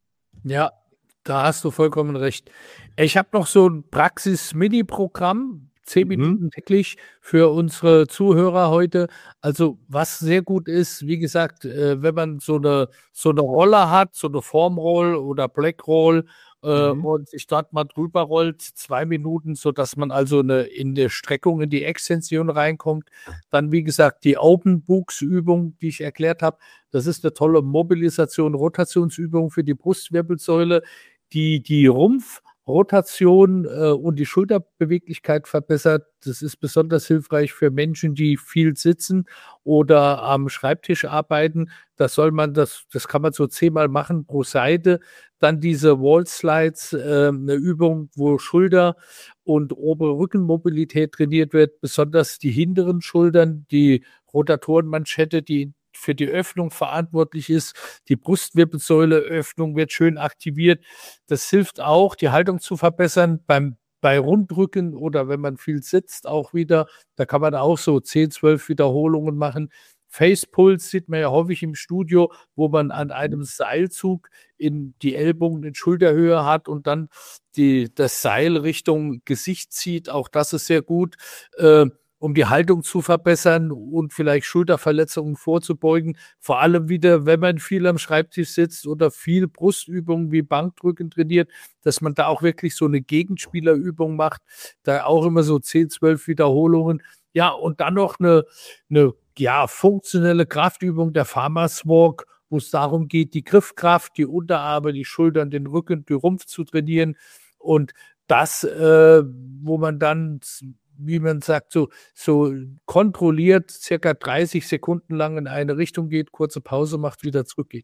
Ja, da hast du vollkommen recht. Ich habe noch so ein Praxis-Mini-Programm, zehn Minuten täglich für unsere Zuhörer heute. Also was sehr gut ist, wie gesagt, äh, wenn man so eine so eine Rolle hat, so eine Formroll oder Blackroll äh, Mhm. und sich dort mal drüber rollt, zwei Minuten, sodass man also eine, in der Streckung, in die Extension reinkommt. Dann, wie gesagt, die Open Books Übung, die ich erklärt habe. Das ist eine tolle Mobilisation, Rotationsübung für die Brustwirbelsäule, die die Rumpfrotation äh, und die Schulterbeweglichkeit verbessert. Das ist besonders hilfreich für Menschen, die viel sitzen oder am Schreibtisch arbeiten. Das soll man, das, das kann man so zehnmal machen pro Seite. Dann diese Wall Slides, äh, eine Übung, wo Schulter und obere Rückenmobilität trainiert wird, besonders die hinteren Schultern, die Rotatorenmanschette, die für die Öffnung verantwortlich ist. Die Brustwirbelsäuleöffnung wird schön aktiviert. Das hilft auch, die Haltung zu verbessern beim bei Rundrücken oder wenn man viel sitzt auch wieder. Da kann man auch so zehn, zwölf Wiederholungen machen. Facepulse sieht man ja häufig im Studio, wo man an einem Seilzug in die Ellbogen in Schulterhöhe hat und dann die, das Seil Richtung Gesicht zieht. Auch das ist sehr gut. Äh, um die Haltung zu verbessern und vielleicht Schulterverletzungen vorzubeugen. Vor allem wieder, wenn man viel am Schreibtisch sitzt oder viel Brustübungen wie Bankdrücken trainiert, dass man da auch wirklich so eine Gegenspielerübung macht. Da auch immer so zehn, zwölf Wiederholungen. Ja, und dann noch eine, eine ja, funktionelle Kraftübung, der Farmers Walk, wo es darum geht, die Griffkraft, die Unterarme, die Schultern, den Rücken, den Rumpf zu trainieren. Und das, äh, wo man dann, wie man sagt, so, so kontrolliert circa dreißig Sekunden lang in eine Richtung geht, kurze Pause macht, wieder zurückgeht.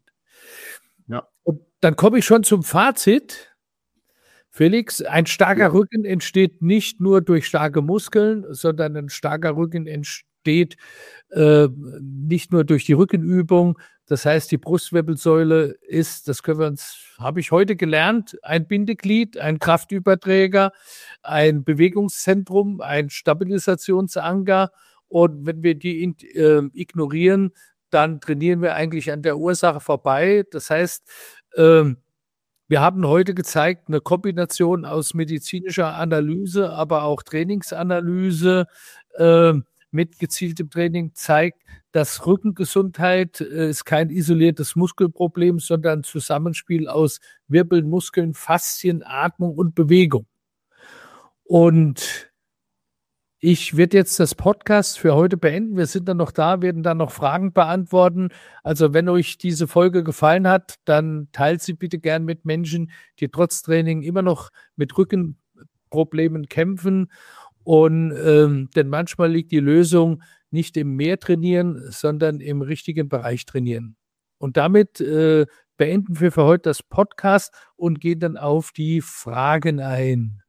Ja. Und dann komme ich schon zum Fazit. Felix, ein starker ja. Rücken entsteht nicht nur durch starke Muskeln, sondern ein starker Rücken entsteht äh, nicht nur durch die Rückenübung. Das heißt, die Brustwirbelsäule ist, das können wir uns, habe ich heute gelernt, ein Bindeglied, ein Kraftüberträger, ein Bewegungszentrum, ein Stabilisationsanker. Und wenn wir die äh, ignorieren, dann trainieren wir eigentlich an der Ursache vorbei. Das heißt, äh, wir haben heute gezeigt, eine Kombination aus medizinischer Analyse, aber auch Trainingsanalyse äh, mit gezieltem Training zeigt, dass Rückengesundheit äh, ist kein isoliertes Muskelproblem, sondern ein Zusammenspiel aus Wirbeln, Muskeln, Faszien, Atmung und Bewegung. Und Ich werde jetzt das Podcast für heute beenden. Wir sind dann noch da, werden dann noch Fragen beantworten. Also wenn euch diese Folge gefallen hat, dann teilt sie bitte gern mit Menschen, die trotz Training immer noch mit Rückenproblemen kämpfen. Und ähm, denn manchmal liegt die Lösung nicht im mehr trainieren, sondern im richtigen Bereich trainieren. Und damit äh, beenden wir für heute das Podcast und gehen dann auf die Fragen ein.